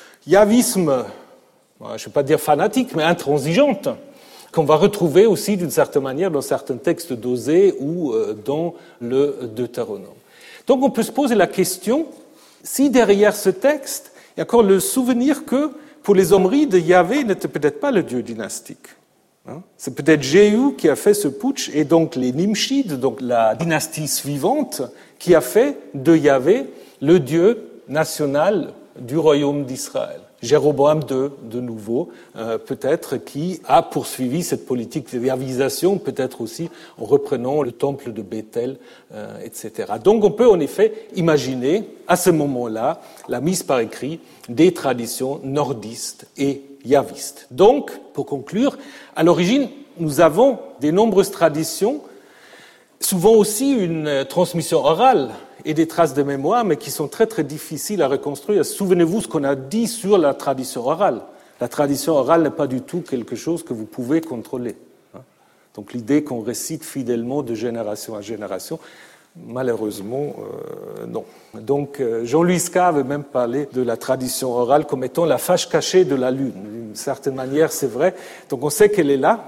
yavisme, je ne vais pas dire fanatique, mais intransigeante, qu'on va retrouver aussi d'une certaine manière dans certains textes d'Osée ou dans le Deutéronome. Donc on peut se poser la question, si derrière ce texte, il y a encore le souvenir que pour les Omrides, Yahvé n'était peut-être pas le dieu dynastique. C'est peut-être Jéhu qui a fait ce putsch, et donc les Nimshides, donc la dynastie suivante, qui a fait de Yahvé le dieu national du royaume d'Israël. Jéroboam deux, de nouveau, euh, peut-être, qui a poursuivi cette politique de yavisation, peut-être aussi en reprenant le temple de Béthel, euh, et cetera. Donc on peut en effet imaginer, à ce moment-là, la mise par écrit des traditions nordistes et yavistes. Donc, pour conclure, à l'origine, nous avons des nombreuses traditions, souvent aussi une transmission orale et des traces de mémoire, mais qui sont très très difficiles à reconstruire. Souvenez-vous ce qu'on a dit sur la tradition orale. La tradition orale n'est pas du tout quelque chose que vous pouvez contrôler. Donc l'idée qu'on récite fidèlement de génération à génération, malheureusement, euh, non. Donc euh, Jean-Louis Ska avait même parlé de la tradition orale comme étant la fâche cachée de la Lune. D'une certaine manière, c'est vrai. Donc on sait qu'elle est là,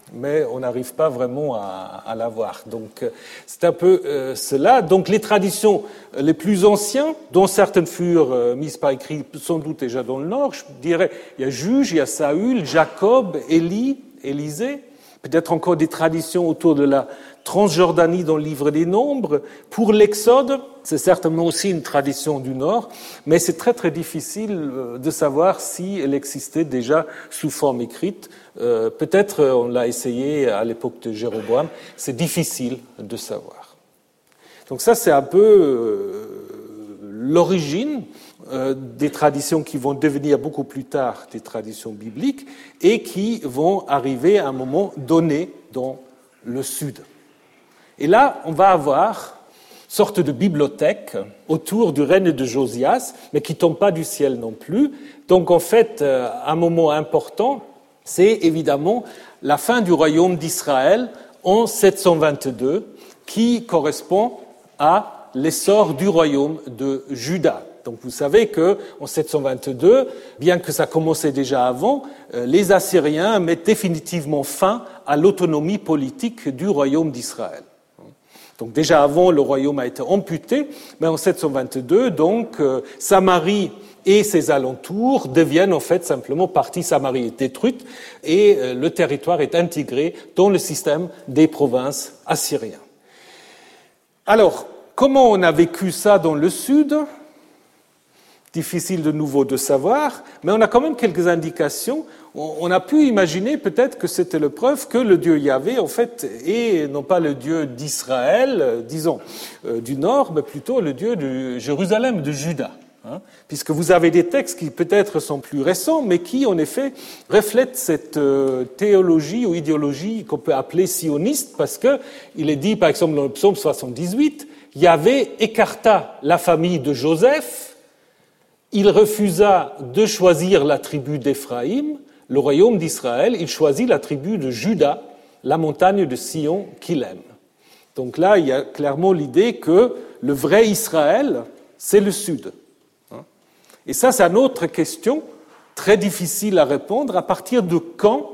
mais on n'arrive pas vraiment à, à la voir. Donc c'est un peu euh, cela. Donc les traditions les plus anciennes, dont certaines furent euh, mises par écrit sans doute déjà dans le Nord, je dirais, il y a Juge, il y a Saül, Jacob, Élie, Élisée, peut-être encore des traditions autour de la Transjordanie dans le livre des Nombres. Pour l'Exode, c'est certainement aussi une tradition du Nord, mais c'est très très difficile de savoir si elle existait déjà sous forme écrite. Euh, peut-être on l'a essayé à l'époque de Jéroboam, c'est difficile de savoir. Donc ça, c'est un peu euh, l'origine euh, des traditions qui vont devenir beaucoup plus tard des traditions bibliques et qui vont arriver à un moment donné dans le Sud. Et là, on va avoir une sorte de bibliothèque autour du règne de Josias, mais qui ne tombe pas du ciel non plus. Donc en fait, un moment important, c'est évidemment la fin du royaume d'Israël en sept cent vingt-deux, qui correspond à l'essor du royaume de Juda. Donc vous savez qu'en sept cent vingt-deux, bien que ça commençait déjà avant, les Assyriens mettent définitivement fin à l'autonomie politique du royaume d'Israël. Donc déjà avant, le royaume a été amputé, mais en sept cent vingt-deux, donc euh, Samarie et ses alentours deviennent en fait simplement partie. Samarie est détruite et euh, le territoire est intégré dans le système des provinces assyriennes. Alors, comment on a vécu ça dans le sud ? Difficile de nouveau de savoir, mais on a quand même quelques indications. On a pu imaginer peut-être que c'était la preuve que le Dieu Yahvé, en fait, est non pas le Dieu d'Israël, disons, euh, du Nord, mais plutôt le Dieu de Jérusalem, de Juda. Hein, puisque vous avez des textes qui peut-être sont plus récents, mais qui, en effet, reflètent cette euh, théologie ou idéologie qu'on peut appeler sioniste, parce que il est dit, par exemple, dans le psaume soixante-dix-huit, Yahvé écarta la famille de Joseph, il refusa de choisir la tribu d'Éphraïm, le royaume d'Israël, il choisit la tribu de Juda, la montagne de Sion qu'il aime. Donc là, il y a clairement l'idée que le vrai Israël, c'est le sud. Et ça, c'est une autre question très difficile à répondre. À partir de quand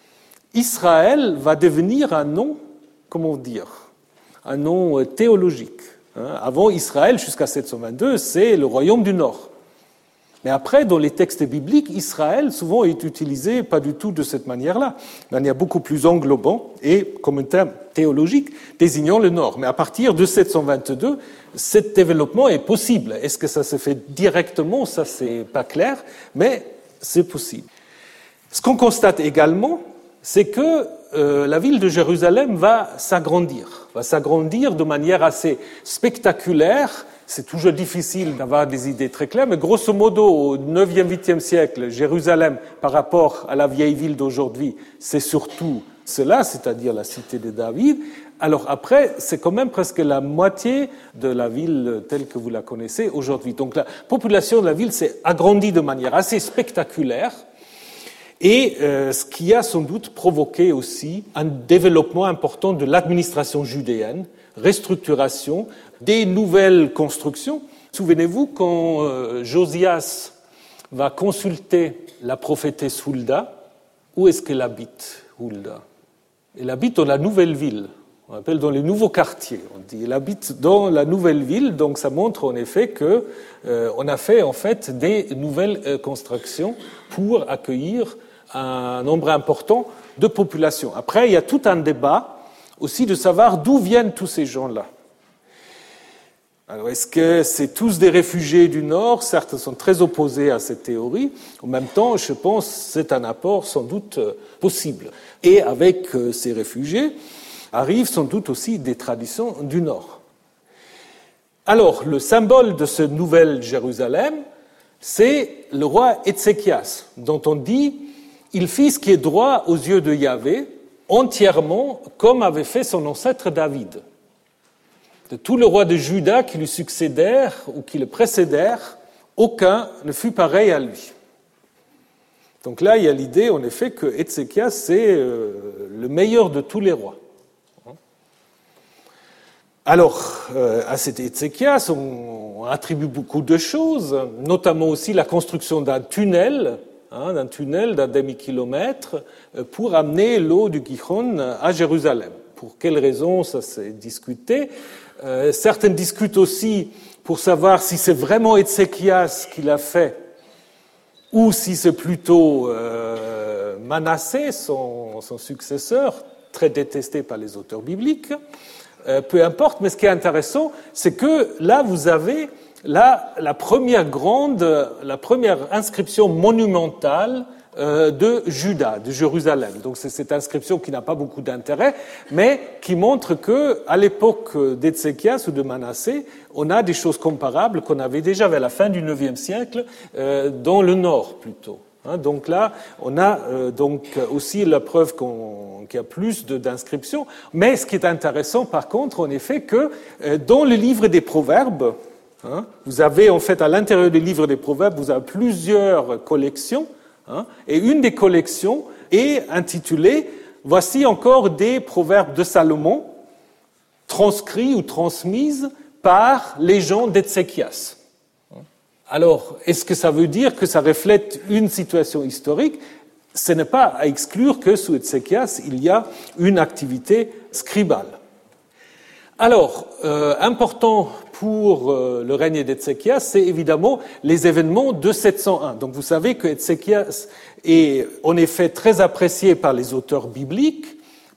Israël va devenir un nom, comment dire, un nom théologique. Avant Israël, jusqu'à sept cent vingt-deux, c'est le royaume du Nord. Mais après, dans les textes bibliques, Israël souvent est utilisé pas du tout de cette manière-là, de manière beaucoup plus englobant et comme un terme théologique désignant le Nord. Mais à partir de sept cent vingt-deux, ce développement est possible. Est-ce que ça se fait directement ? Ça, c'est pas clair, mais c'est possible. Ce qu'on constate également, c'est que euh, la ville de Jérusalem va s'agrandir, va s'agrandir de manière assez spectaculaire. C'est toujours difficile d'avoir des idées très claires, mais grosso modo, au neuvième, huitième siècle, Jérusalem, par rapport à la vieille ville d'aujourd'hui, c'est surtout cela, c'est-à-dire la cité de David. Alors après, c'est quand même presque la moitié de la ville telle que vous la connaissez aujourd'hui. Donc la population de la ville s'est agrandie de manière assez spectaculaire, et euh, ce qui a sans doute provoqué aussi un développement important de l'administration judéenne, restructuration, des nouvelles constructions. Souvenez-vous, quand euh, Josias va consulter la prophétesse Hulda, où est-ce qu'elle habite, Hulda ? Elle habite dans la nouvelle ville, on appelle dans les nouveaux quartiers. On dit elle habite dans la nouvelle ville, donc ça montre en effet que euh, on a fait en fait des nouvelles euh, constructions pour accueillir un nombre important de populations. Après, il y a tout un débat aussi de savoir d'où viennent tous ces gens-là. Alors, est-ce que c'est tous des réfugiés du Nord ? Certains sont très opposés à cette théorie. En même temps, je pense que c'est un apport sans doute possible. Et avec ces réfugiés, arrivent sans doute aussi des traditions du Nord. Alors, le symbole de ce nouvel Jérusalem, c'est le roi Ézéchias, dont on dit « Il fit ce qui est droit aux yeux de Yahvé, entièrement comme avait fait son ancêtre David. » De tous les rois de Juda qui lui succédèrent ou qui le précédèrent, aucun ne fut pareil à lui. Donc là, il y a l'idée, en effet, que Ézéchias, c'est le meilleur de tous les rois. Alors, à cet Ézéchias, on attribue beaucoup de choses, notamment aussi la construction d'un tunnel hein, d'un tunnel d'un demi-kilomètre pour amener l'eau du Gihon à Jérusalem. Pour quelles raisons, ça s'est discuté. Euh, certains discutent aussi pour savoir si c'est vraiment Ézéchias qui l'a fait ou si c'est plutôt euh, Manassé, son, son successeur, très détesté par les auteurs bibliques. Euh, peu importe, mais ce qui est intéressant, c'est que là, vous avez la, la première grande, la première inscription monumentale euh, de Juda, de Jérusalem. Donc c'est cette inscription qui n'a pas beaucoup d'intérêt, mais qui montre que à l'époque d'Ézéchias ou de Manassé, on a des choses comparables qu'on avait déjà vers la fin du neuvième siècle euh, dans le nord plutôt. Hein, donc là, on a euh, donc aussi la preuve qu'on, qu'il y a plus de, d'inscriptions. Mais ce qui est intéressant, par contre, en effet, que euh, dans le livre des Proverbes, hein, vous avez en fait à l'intérieur du livre des Proverbes, vous avez plusieurs collections. Hein, et une des collections est intitulée « Voici encore des proverbes de Salomon, transcrits ou transmises par les gens d'Ézéchias ». Alors, est-ce que ça veut dire que ça reflète une situation historique ? Ce n'est pas à exclure que sous Ézéchias, il y a une activité scribale. Alors, euh, important pour euh, le règne d'Ézéchias, c'est évidemment les événements de sept cent un. Donc vous savez que Ézéchias est en effet très apprécié par les auteurs bibliques. Pourquoi ?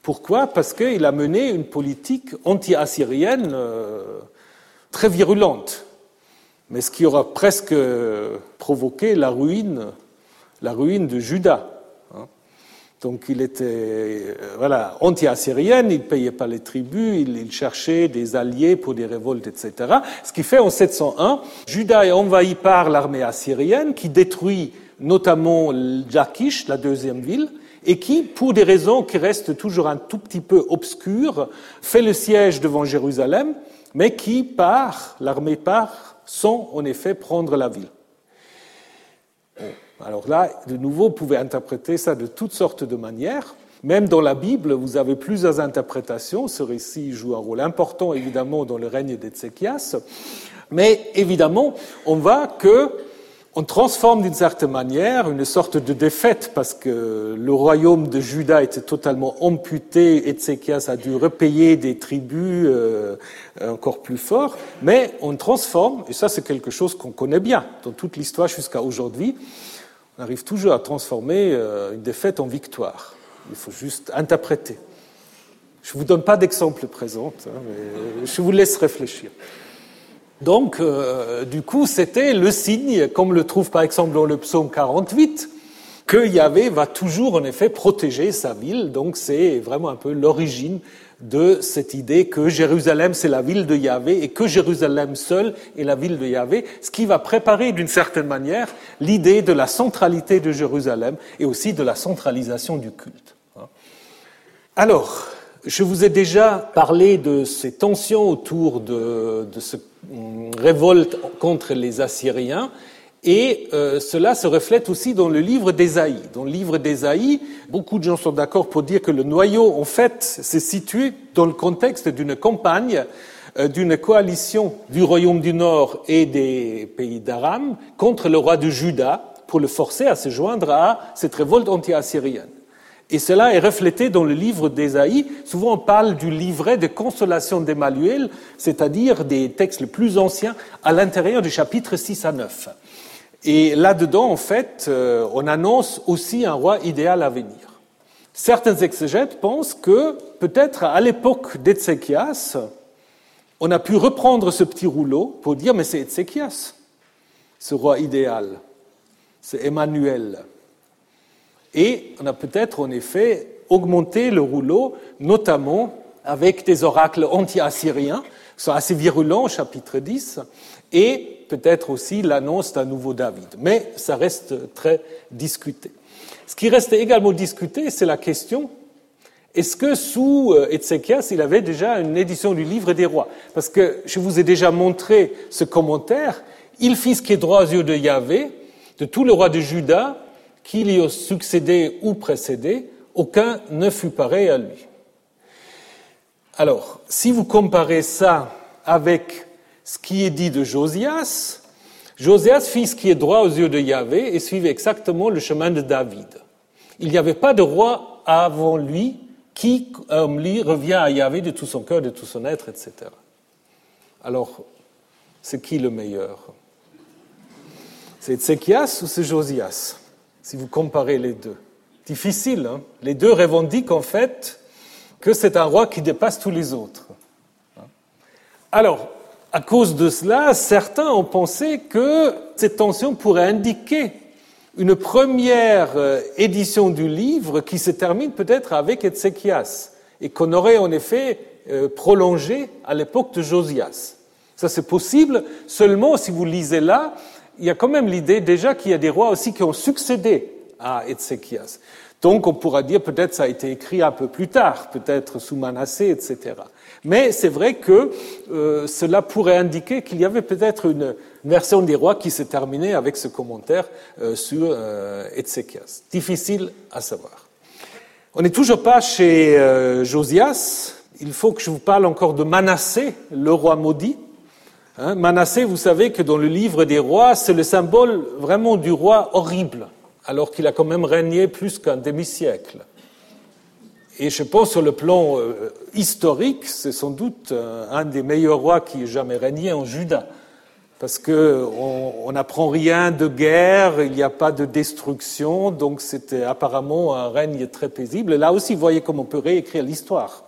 Parce qu'il a mené une politique anti-assyrienne euh, très virulente, mais ce qui aura presque provoqué la ruine, la ruine de Juda. Donc il était voilà, anti-assyrien, il ne payait pas les tribus, il, il cherchait des alliés pour des révoltes, et cetera. Ce qui fait en sept cent un, Juda est envahi par l'armée assyrienne qui détruit notamment Lachish, la deuxième ville, et qui, pour des raisons qui restent toujours un tout petit peu obscures, fait le siège devant Jérusalem, mais qui part, l'armée part, sans en effet prendre la ville. Bon. Alors là, de nouveau, vous pouvez interpréter ça de toutes sortes de manières. Même dans la Bible, vous avez plusieurs interprétations. Ce récit joue un rôle important, évidemment, dans le règne d'Ézéchias. Mais évidemment, on voit que on transforme d'une certaine manière une sorte de défaite, parce que le royaume de Juda était totalement amputé. Ézéchias a dû repayer des tribus euh, encore plus fort. Mais on transforme, et ça c'est quelque chose qu'on connaît bien dans toute l'histoire jusqu'à aujourd'hui, on arrive toujours à transformer une défaite en victoire. Il faut juste interpréter. Je ne vous donne pas d'exemple présent, hein, mais je vous laisse réfléchir. Donc, euh, du coup, c'était le signe, comme le trouve par exemple dans le psaume quarante-huit, que Yahvé va toujours en effet protéger sa ville. Donc, c'est vraiment un peu l'origine de cette idée que Jérusalem, c'est la ville de Yahvé et que Jérusalem seule est la ville de Yahvé, ce qui va préparer d'une certaine manière l'idée de la centralité de Jérusalem et aussi de la centralisation du culte. Alors, je vous ai déjà parlé de ces tensions autour de, de cette révolte contre les Assyriens. Et euh, cela se reflète aussi dans le livre d'Ésaïe. Dans le livre d'Ésaïe, beaucoup de gens sont d'accord pour dire que le noyau, en fait, se situe dans le contexte d'une campagne, euh, d'une coalition du royaume du Nord et des pays d'Aram contre le roi de Juda pour le forcer à se joindre à cette révolte anti-assyrienne. Et cela est reflété dans le livre d'Ésaïe. Souvent, on parle du livret de consolation d'Emmanuel, c'est-à-dire des textes les plus anciens à l'intérieur du chapitre six à neuf. Et là-dedans, en fait, euh, on annonce aussi un roi idéal à venir. Certains exégètes pensent que, peut-être à l'époque d'Ézéchias, on a pu reprendre ce petit rouleau pour dire « mais c'est Ézéchias, ce roi idéal, c'est Emmanuel ». Et on a peut-être, en effet, augmenté le rouleau, notamment avec des oracles anti-assyriens, qui sont assez virulents, chapitre dix, et peut-être aussi l'annonce d'un nouveau David. Mais ça reste très discuté. Ce qui reste également discuté, c'est la question, est-ce que sous Ézéchias, il avait déjà une édition du livre des rois ? Parce que je vous ai déjà montré ce commentaire, il fit ce qui est droit aux yeux de Yahvé, de tous les rois de Juda, qui lui ont succédé ou précédé, aucun ne fut pareil à lui. Alors, si vous comparez ça avec ce qui est dit de Josias, Josias fit ce qui est droit aux yeux de Yahvé et suivait exactement le chemin de David. Il n'y avait pas de roi avant lui qui, comme lui, revient à Yahvé de tout son cœur, de tout son être, et cetera. Alors, c'est qui le meilleur? C'est Ézéchias ou c'est Josias, si vous comparez les deux? Difficile, hein? Les deux revendiquent en fait que c'est un roi qui dépasse tous les autres. Alors, à cause de cela, certains ont pensé que cette tension pourrait indiquer une première édition du livre qui se termine peut-être avec Ézéchias et qu'on aurait en effet prolongé à l'époque de Josias. Ça, c'est possible, seulement si vous lisez là, il y a quand même l'idée déjà qu'il y a des rois aussi qui ont succédé à Ézéchias. Donc, on pourra dire peut-être ça a été écrit un peu plus tard, peut-être sous Manassé, et cetera. Mais c'est vrai que euh, cela pourrait indiquer qu'il y avait peut-être une version des rois qui se terminait avec ce commentaire euh, sur euh, Ézéchias. Difficile à savoir. On n'est toujours pas chez euh, Josias. Il faut que je vous parle encore de Manassé, le roi maudit. Hein, Manassé, vous savez que dans le livre des rois, c'est le symbole vraiment du roi horrible, alors qu'il a quand même régné plus qu'un demi-siècle. Et je pense sur le plan euh, historique, c'est sans doute euh, un des meilleurs rois qui ait jamais régné en Juda. Parce qu'on n'apprend rien de guerre, il n'y a pas de destruction, donc c'était apparemment un règne très paisible. Et là aussi, vous voyez comment on peut réécrire l'histoire.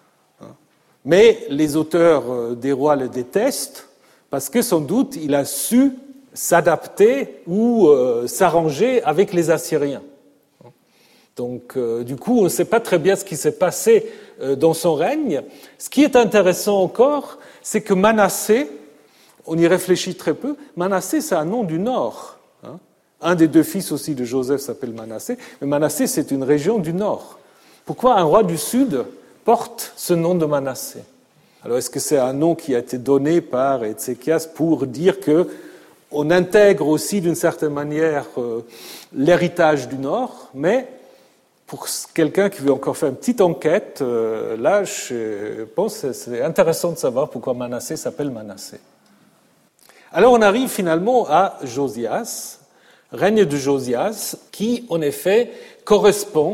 Mais les auteurs des rois le détestent, parce que sans doute il a su s'adapter ou euh, s'arranger avec les Assyriens. Donc, euh, du coup, on ne sait pas très bien ce qui s'est passé euh, dans son règne. Ce qui est intéressant encore, c'est que Manassé, on y réfléchit très peu, Manassé, c'est un nom du Nord. Hein. Un des deux fils aussi de Joseph s'appelle Manassé, mais Manassé, c'est une région du Nord. Pourquoi un roi du Sud porte ce nom de Manassé? Alors, est-ce que c'est un nom qui a été donné par Ézéchias pour dire que on intègre aussi d'une certaine manière euh, l'héritage du Nord, mais pour quelqu'un qui veut encore faire une petite enquête, euh, là, je pense que c'est intéressant de savoir pourquoi Manassé s'appelle Manassé. Alors on arrive finalement à Josias, règne de Josias, qui en effet correspond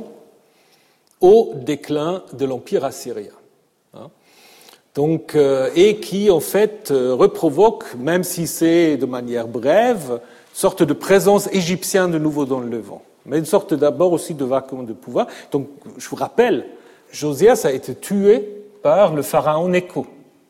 au déclin de l'Empire assyrien. Donc, euh, et qui, en fait, euh, reprovoque, même si c'est de manière brève, une sorte de présence égyptienne de nouveau dans le Levant. Mais une sorte d'abord aussi de vacuum de pouvoir. Donc, je vous rappelle, Josias a été tué par le pharaon Nécho.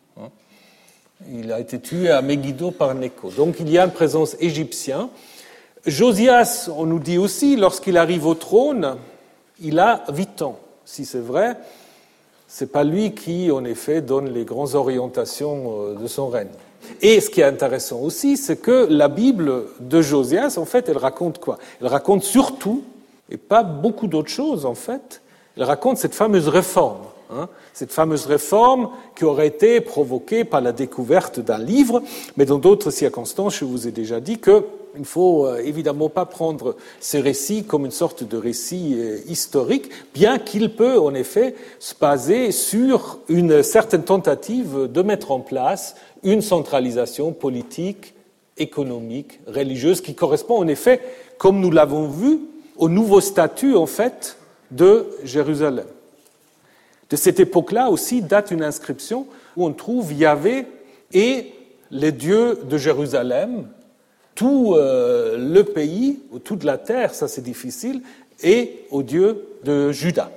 Il a été tué à Megiddo par Nécho. Donc, il y a une présence égyptienne. Josias, on nous dit aussi, lorsqu'il arrive au trône, il a huit ans. Si c'est vrai, c'est pas lui qui, en effet, donne les grandes orientations de son règne. Et ce qui est intéressant aussi, c'est que la Bible de Josias, en fait, elle raconte quoi? Elle raconte surtout, et pas beaucoup d'autres choses, en fait, elle raconte cette fameuse réforme. Hein, cette fameuse réforme qui aurait été provoquée par la découverte d'un livre, mais dans d'autres circonstances, je vous ai déjà dit qu'il ne faut euh, évidemment pas prendre ces récits comme une sorte de récit euh, historique, bien qu'il peut en effet se baser sur une certaine tentative de mettre en place une centralisation politique, économique, religieuse, qui correspond en effet, comme nous l'avons vu, au nouveau statut en fait de Jérusalem. De cette époque-là aussi date une inscription où on trouve Yahvé et les dieux de Jérusalem, tout euh, le pays, ou toute la terre, ça c'est difficile, et aux dieux de Juda.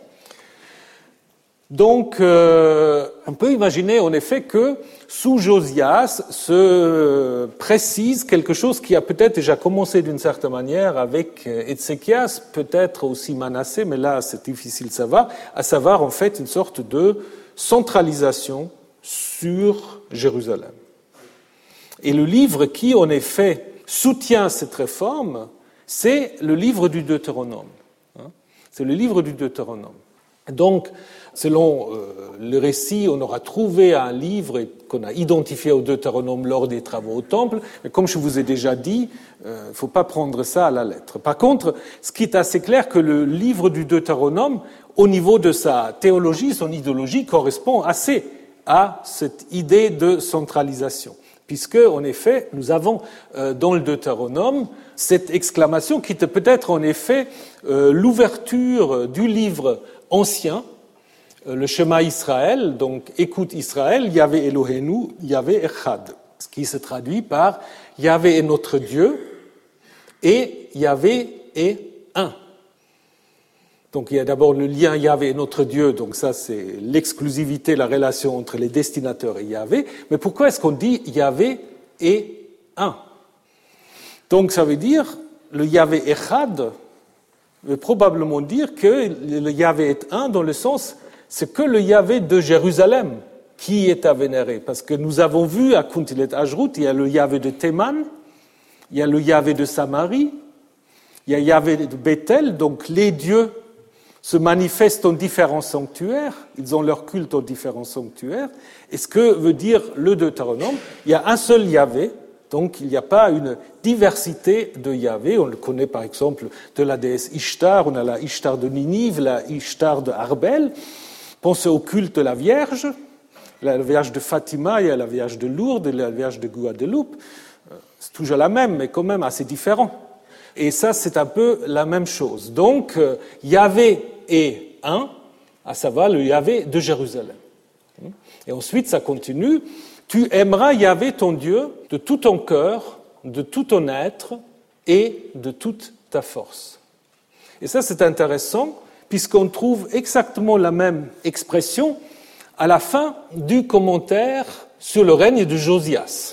Donc, euh, on peut imaginer en effet que sous Josias se précise quelque chose qui a peut-être déjà commencé d'une certaine manière avec Ézéchias, peut-être aussi Manassé, mais là c'est difficile de savoir, à savoir en fait une sorte de centralisation sur Jérusalem. Et le livre qui en effet soutient cette réforme, c'est le livre du Deutéronome. C'est le livre du Deutéronome. Donc, selon euh, le récit, on aura trouvé un livre qu'on a identifié au Deutéronome lors des travaux au Temple, mais comme je vous ai déjà dit, il euh, ne faut pas prendre ça à la lettre. Par contre, ce qui est assez clair, que le livre du Deutéronome, au niveau de sa théologie, son idéologie, correspond assez à cette idée de centralisation. puisque, en effet, nous avons euh, dans le Deutéronome cette exclamation qui était peut-être en effet euh, l'ouverture du livre ancien, euh, le Shema Israël, donc écoute Israël, Yahvé Eloheinu, Yahvé Echad, ce qui se traduit par Yahvé est notre Dieu et Yahvé est un. Donc il y a d'abord le lien Yahvé est notre Dieu, donc ça c'est l'exclusivité, la relation entre les destinataires et Yahvé. Mais pourquoi est-ce qu'on dit Yahvé est un? Donc ça veut dire, le Yahvé Echad veut probablement dire que le Yahvé est un dans le sens, c'est que le Yahvé de Jérusalem qui est à vénérer. Parce que nous avons vu à Kuntilet Ajrut, il y a le Yahvé de Théman, il y a le Yahvé de Samarie, il y a Yahvé de Bethel, donc les dieux se manifestent en différents sanctuaires, ils ont leur culte en différents sanctuaires. Et ce que veut dire le Deutéronome, il y a un seul Yahvé, donc il n'y a pas une diversité de Yahvé. On le connaît par exemple de la déesse Ishtar, on a la Ishtar de Ninive, la Ishtar de Arbel. Pensez au culte de la Vierge, la Vierge de Fatima, il y a la Vierge de Lourdes, la Vierge de Guadeloupe. C'est toujours la même, mais quand même assez différent. Et ça, c'est un peu la même chose. Donc, Yahvé est un, à savoir le Yahvé de Jérusalem. Et ensuite, ça continue. Tu aimeras Yahvé ton Dieu de tout ton cœur, de tout ton être et de toute ta force. Et ça, c'est intéressant, puisqu'on trouve exactement la même expression à la fin du commentaire sur le règne de Josias.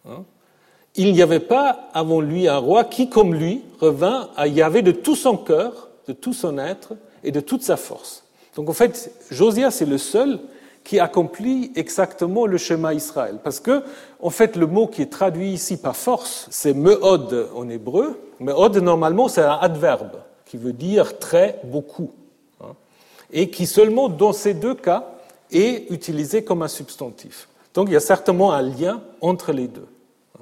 Il n'y avait pas avant lui un roi qui, comme lui, revint à Yahvé de tout son cœur, de tout son être et de toute sa force. Donc en fait, Josias est le seul qui accomplit exactement le schéma Israël. Parce que, en fait, le mot qui est traduit ici par force, c'est me'od en hébreu. Me'od, normalement, c'est un adverbe qui veut dire très, beaucoup. Et qui seulement, dans ces deux cas, est utilisé comme un substantif. Donc il y a certainement un lien entre les deux.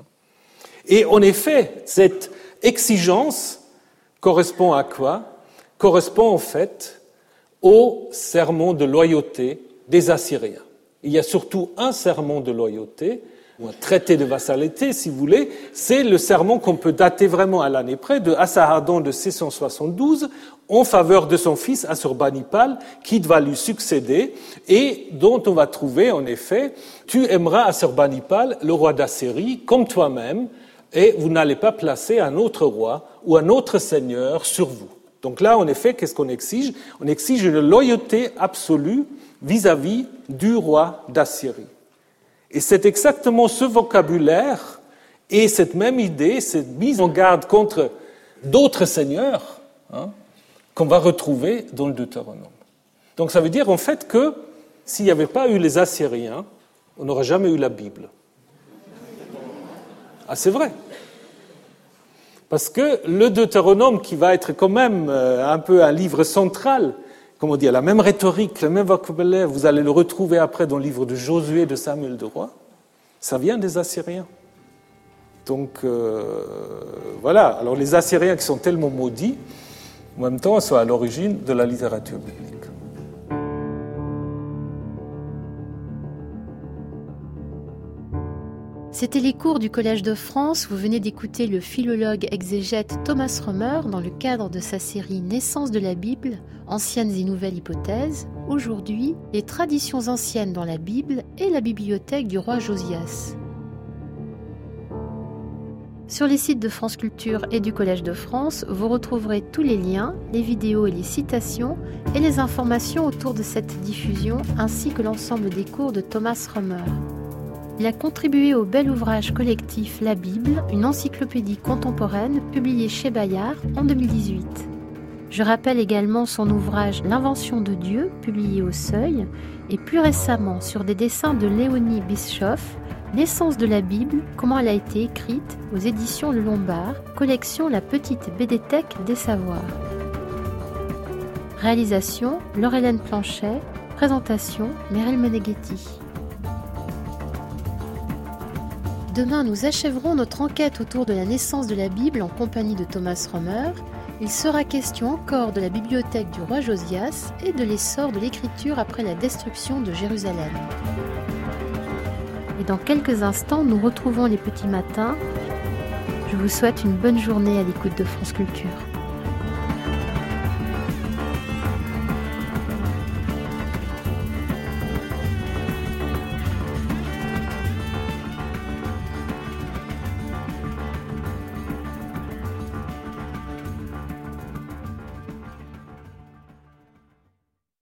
Et en effet, cette exigence correspond à quoi? Correspond en fait au serment de loyauté des Assyriens. Il y a surtout un serment de loyauté, ou un traité de vassalité, si vous voulez, c'est le serment qu'on peut dater vraiment à l'année près, de Asarhaddon de six cent soixante-douze, en faveur de son fils Assurbanipal, qui va lui succéder, et dont on va trouver en effet « Tu aimeras Assurbanipal, le roi d'Assyrie, comme toi-même, et vous n'allez pas placer un autre roi ou un autre seigneur sur vous. » Donc là, en effet, qu'est-ce qu'on exige? On exige une loyauté absolue vis-à-vis du roi d'Assyrie. Et c'est exactement ce vocabulaire et cette même idée, cette mise en garde contre d'autres seigneurs, hein, qu'on va retrouver dans le Deutéronome. Donc ça veut dire en fait que s'il n'y avait pas eu les Assyriens, on n'aurait jamais eu la Bible. Ah, c'est vrai. Parce que le Deutéronome, qui va être quand même un peu un livre central, comment dire, la même rhétorique, le même vocabulaire, vous allez le retrouver après dans le livre de Josué, de Samuel de Roi, ça vient des Assyriens. Donc, euh, voilà. Alors, les Assyriens qui sont tellement maudits, en même temps, sont à l'origine de la littérature biblique.
C'était les cours du Collège de France. Vous venez d'écouter le philologue exégète Thomas Romer dans le cadre de sa série Naissance de la Bible, anciennes et nouvelles hypothèses. Aujourd'hui, les traditions anciennes dans la Bible et la bibliothèque du roi Josias. Sur les sites de France Culture et du Collège de France, vous retrouverez tous les liens, les vidéos et les citations et les informations autour de cette diffusion, ainsi que l'ensemble des cours de Thomas Romer. Il a contribué au bel ouvrage collectif La Bible, une encyclopédie contemporaine publiée chez Bayard en deux mille dix-huit. Je rappelle également son ouvrage L'Invention de Dieu, publié au Seuil, et plus récemment sur des dessins de Léonie Bischoff, Naissance de la Bible, comment elle a été écrite, aux éditions Le Lombard, collection La Petite Bédéthèque des Savoirs. Réalisation Laure-Hélène Planchet, présentation Meryl Meneghetti. Demain, nous achèverons notre enquête autour de la naissance de la Bible en compagnie de Thomas Romer. Il sera question encore de la bibliothèque du roi Josias et de l'essor de l'écriture après la destruction de Jérusalem. et dans quelques instants, nous retrouvons les petits matins. Je vous souhaite une bonne journée à l'écoute de France Culture.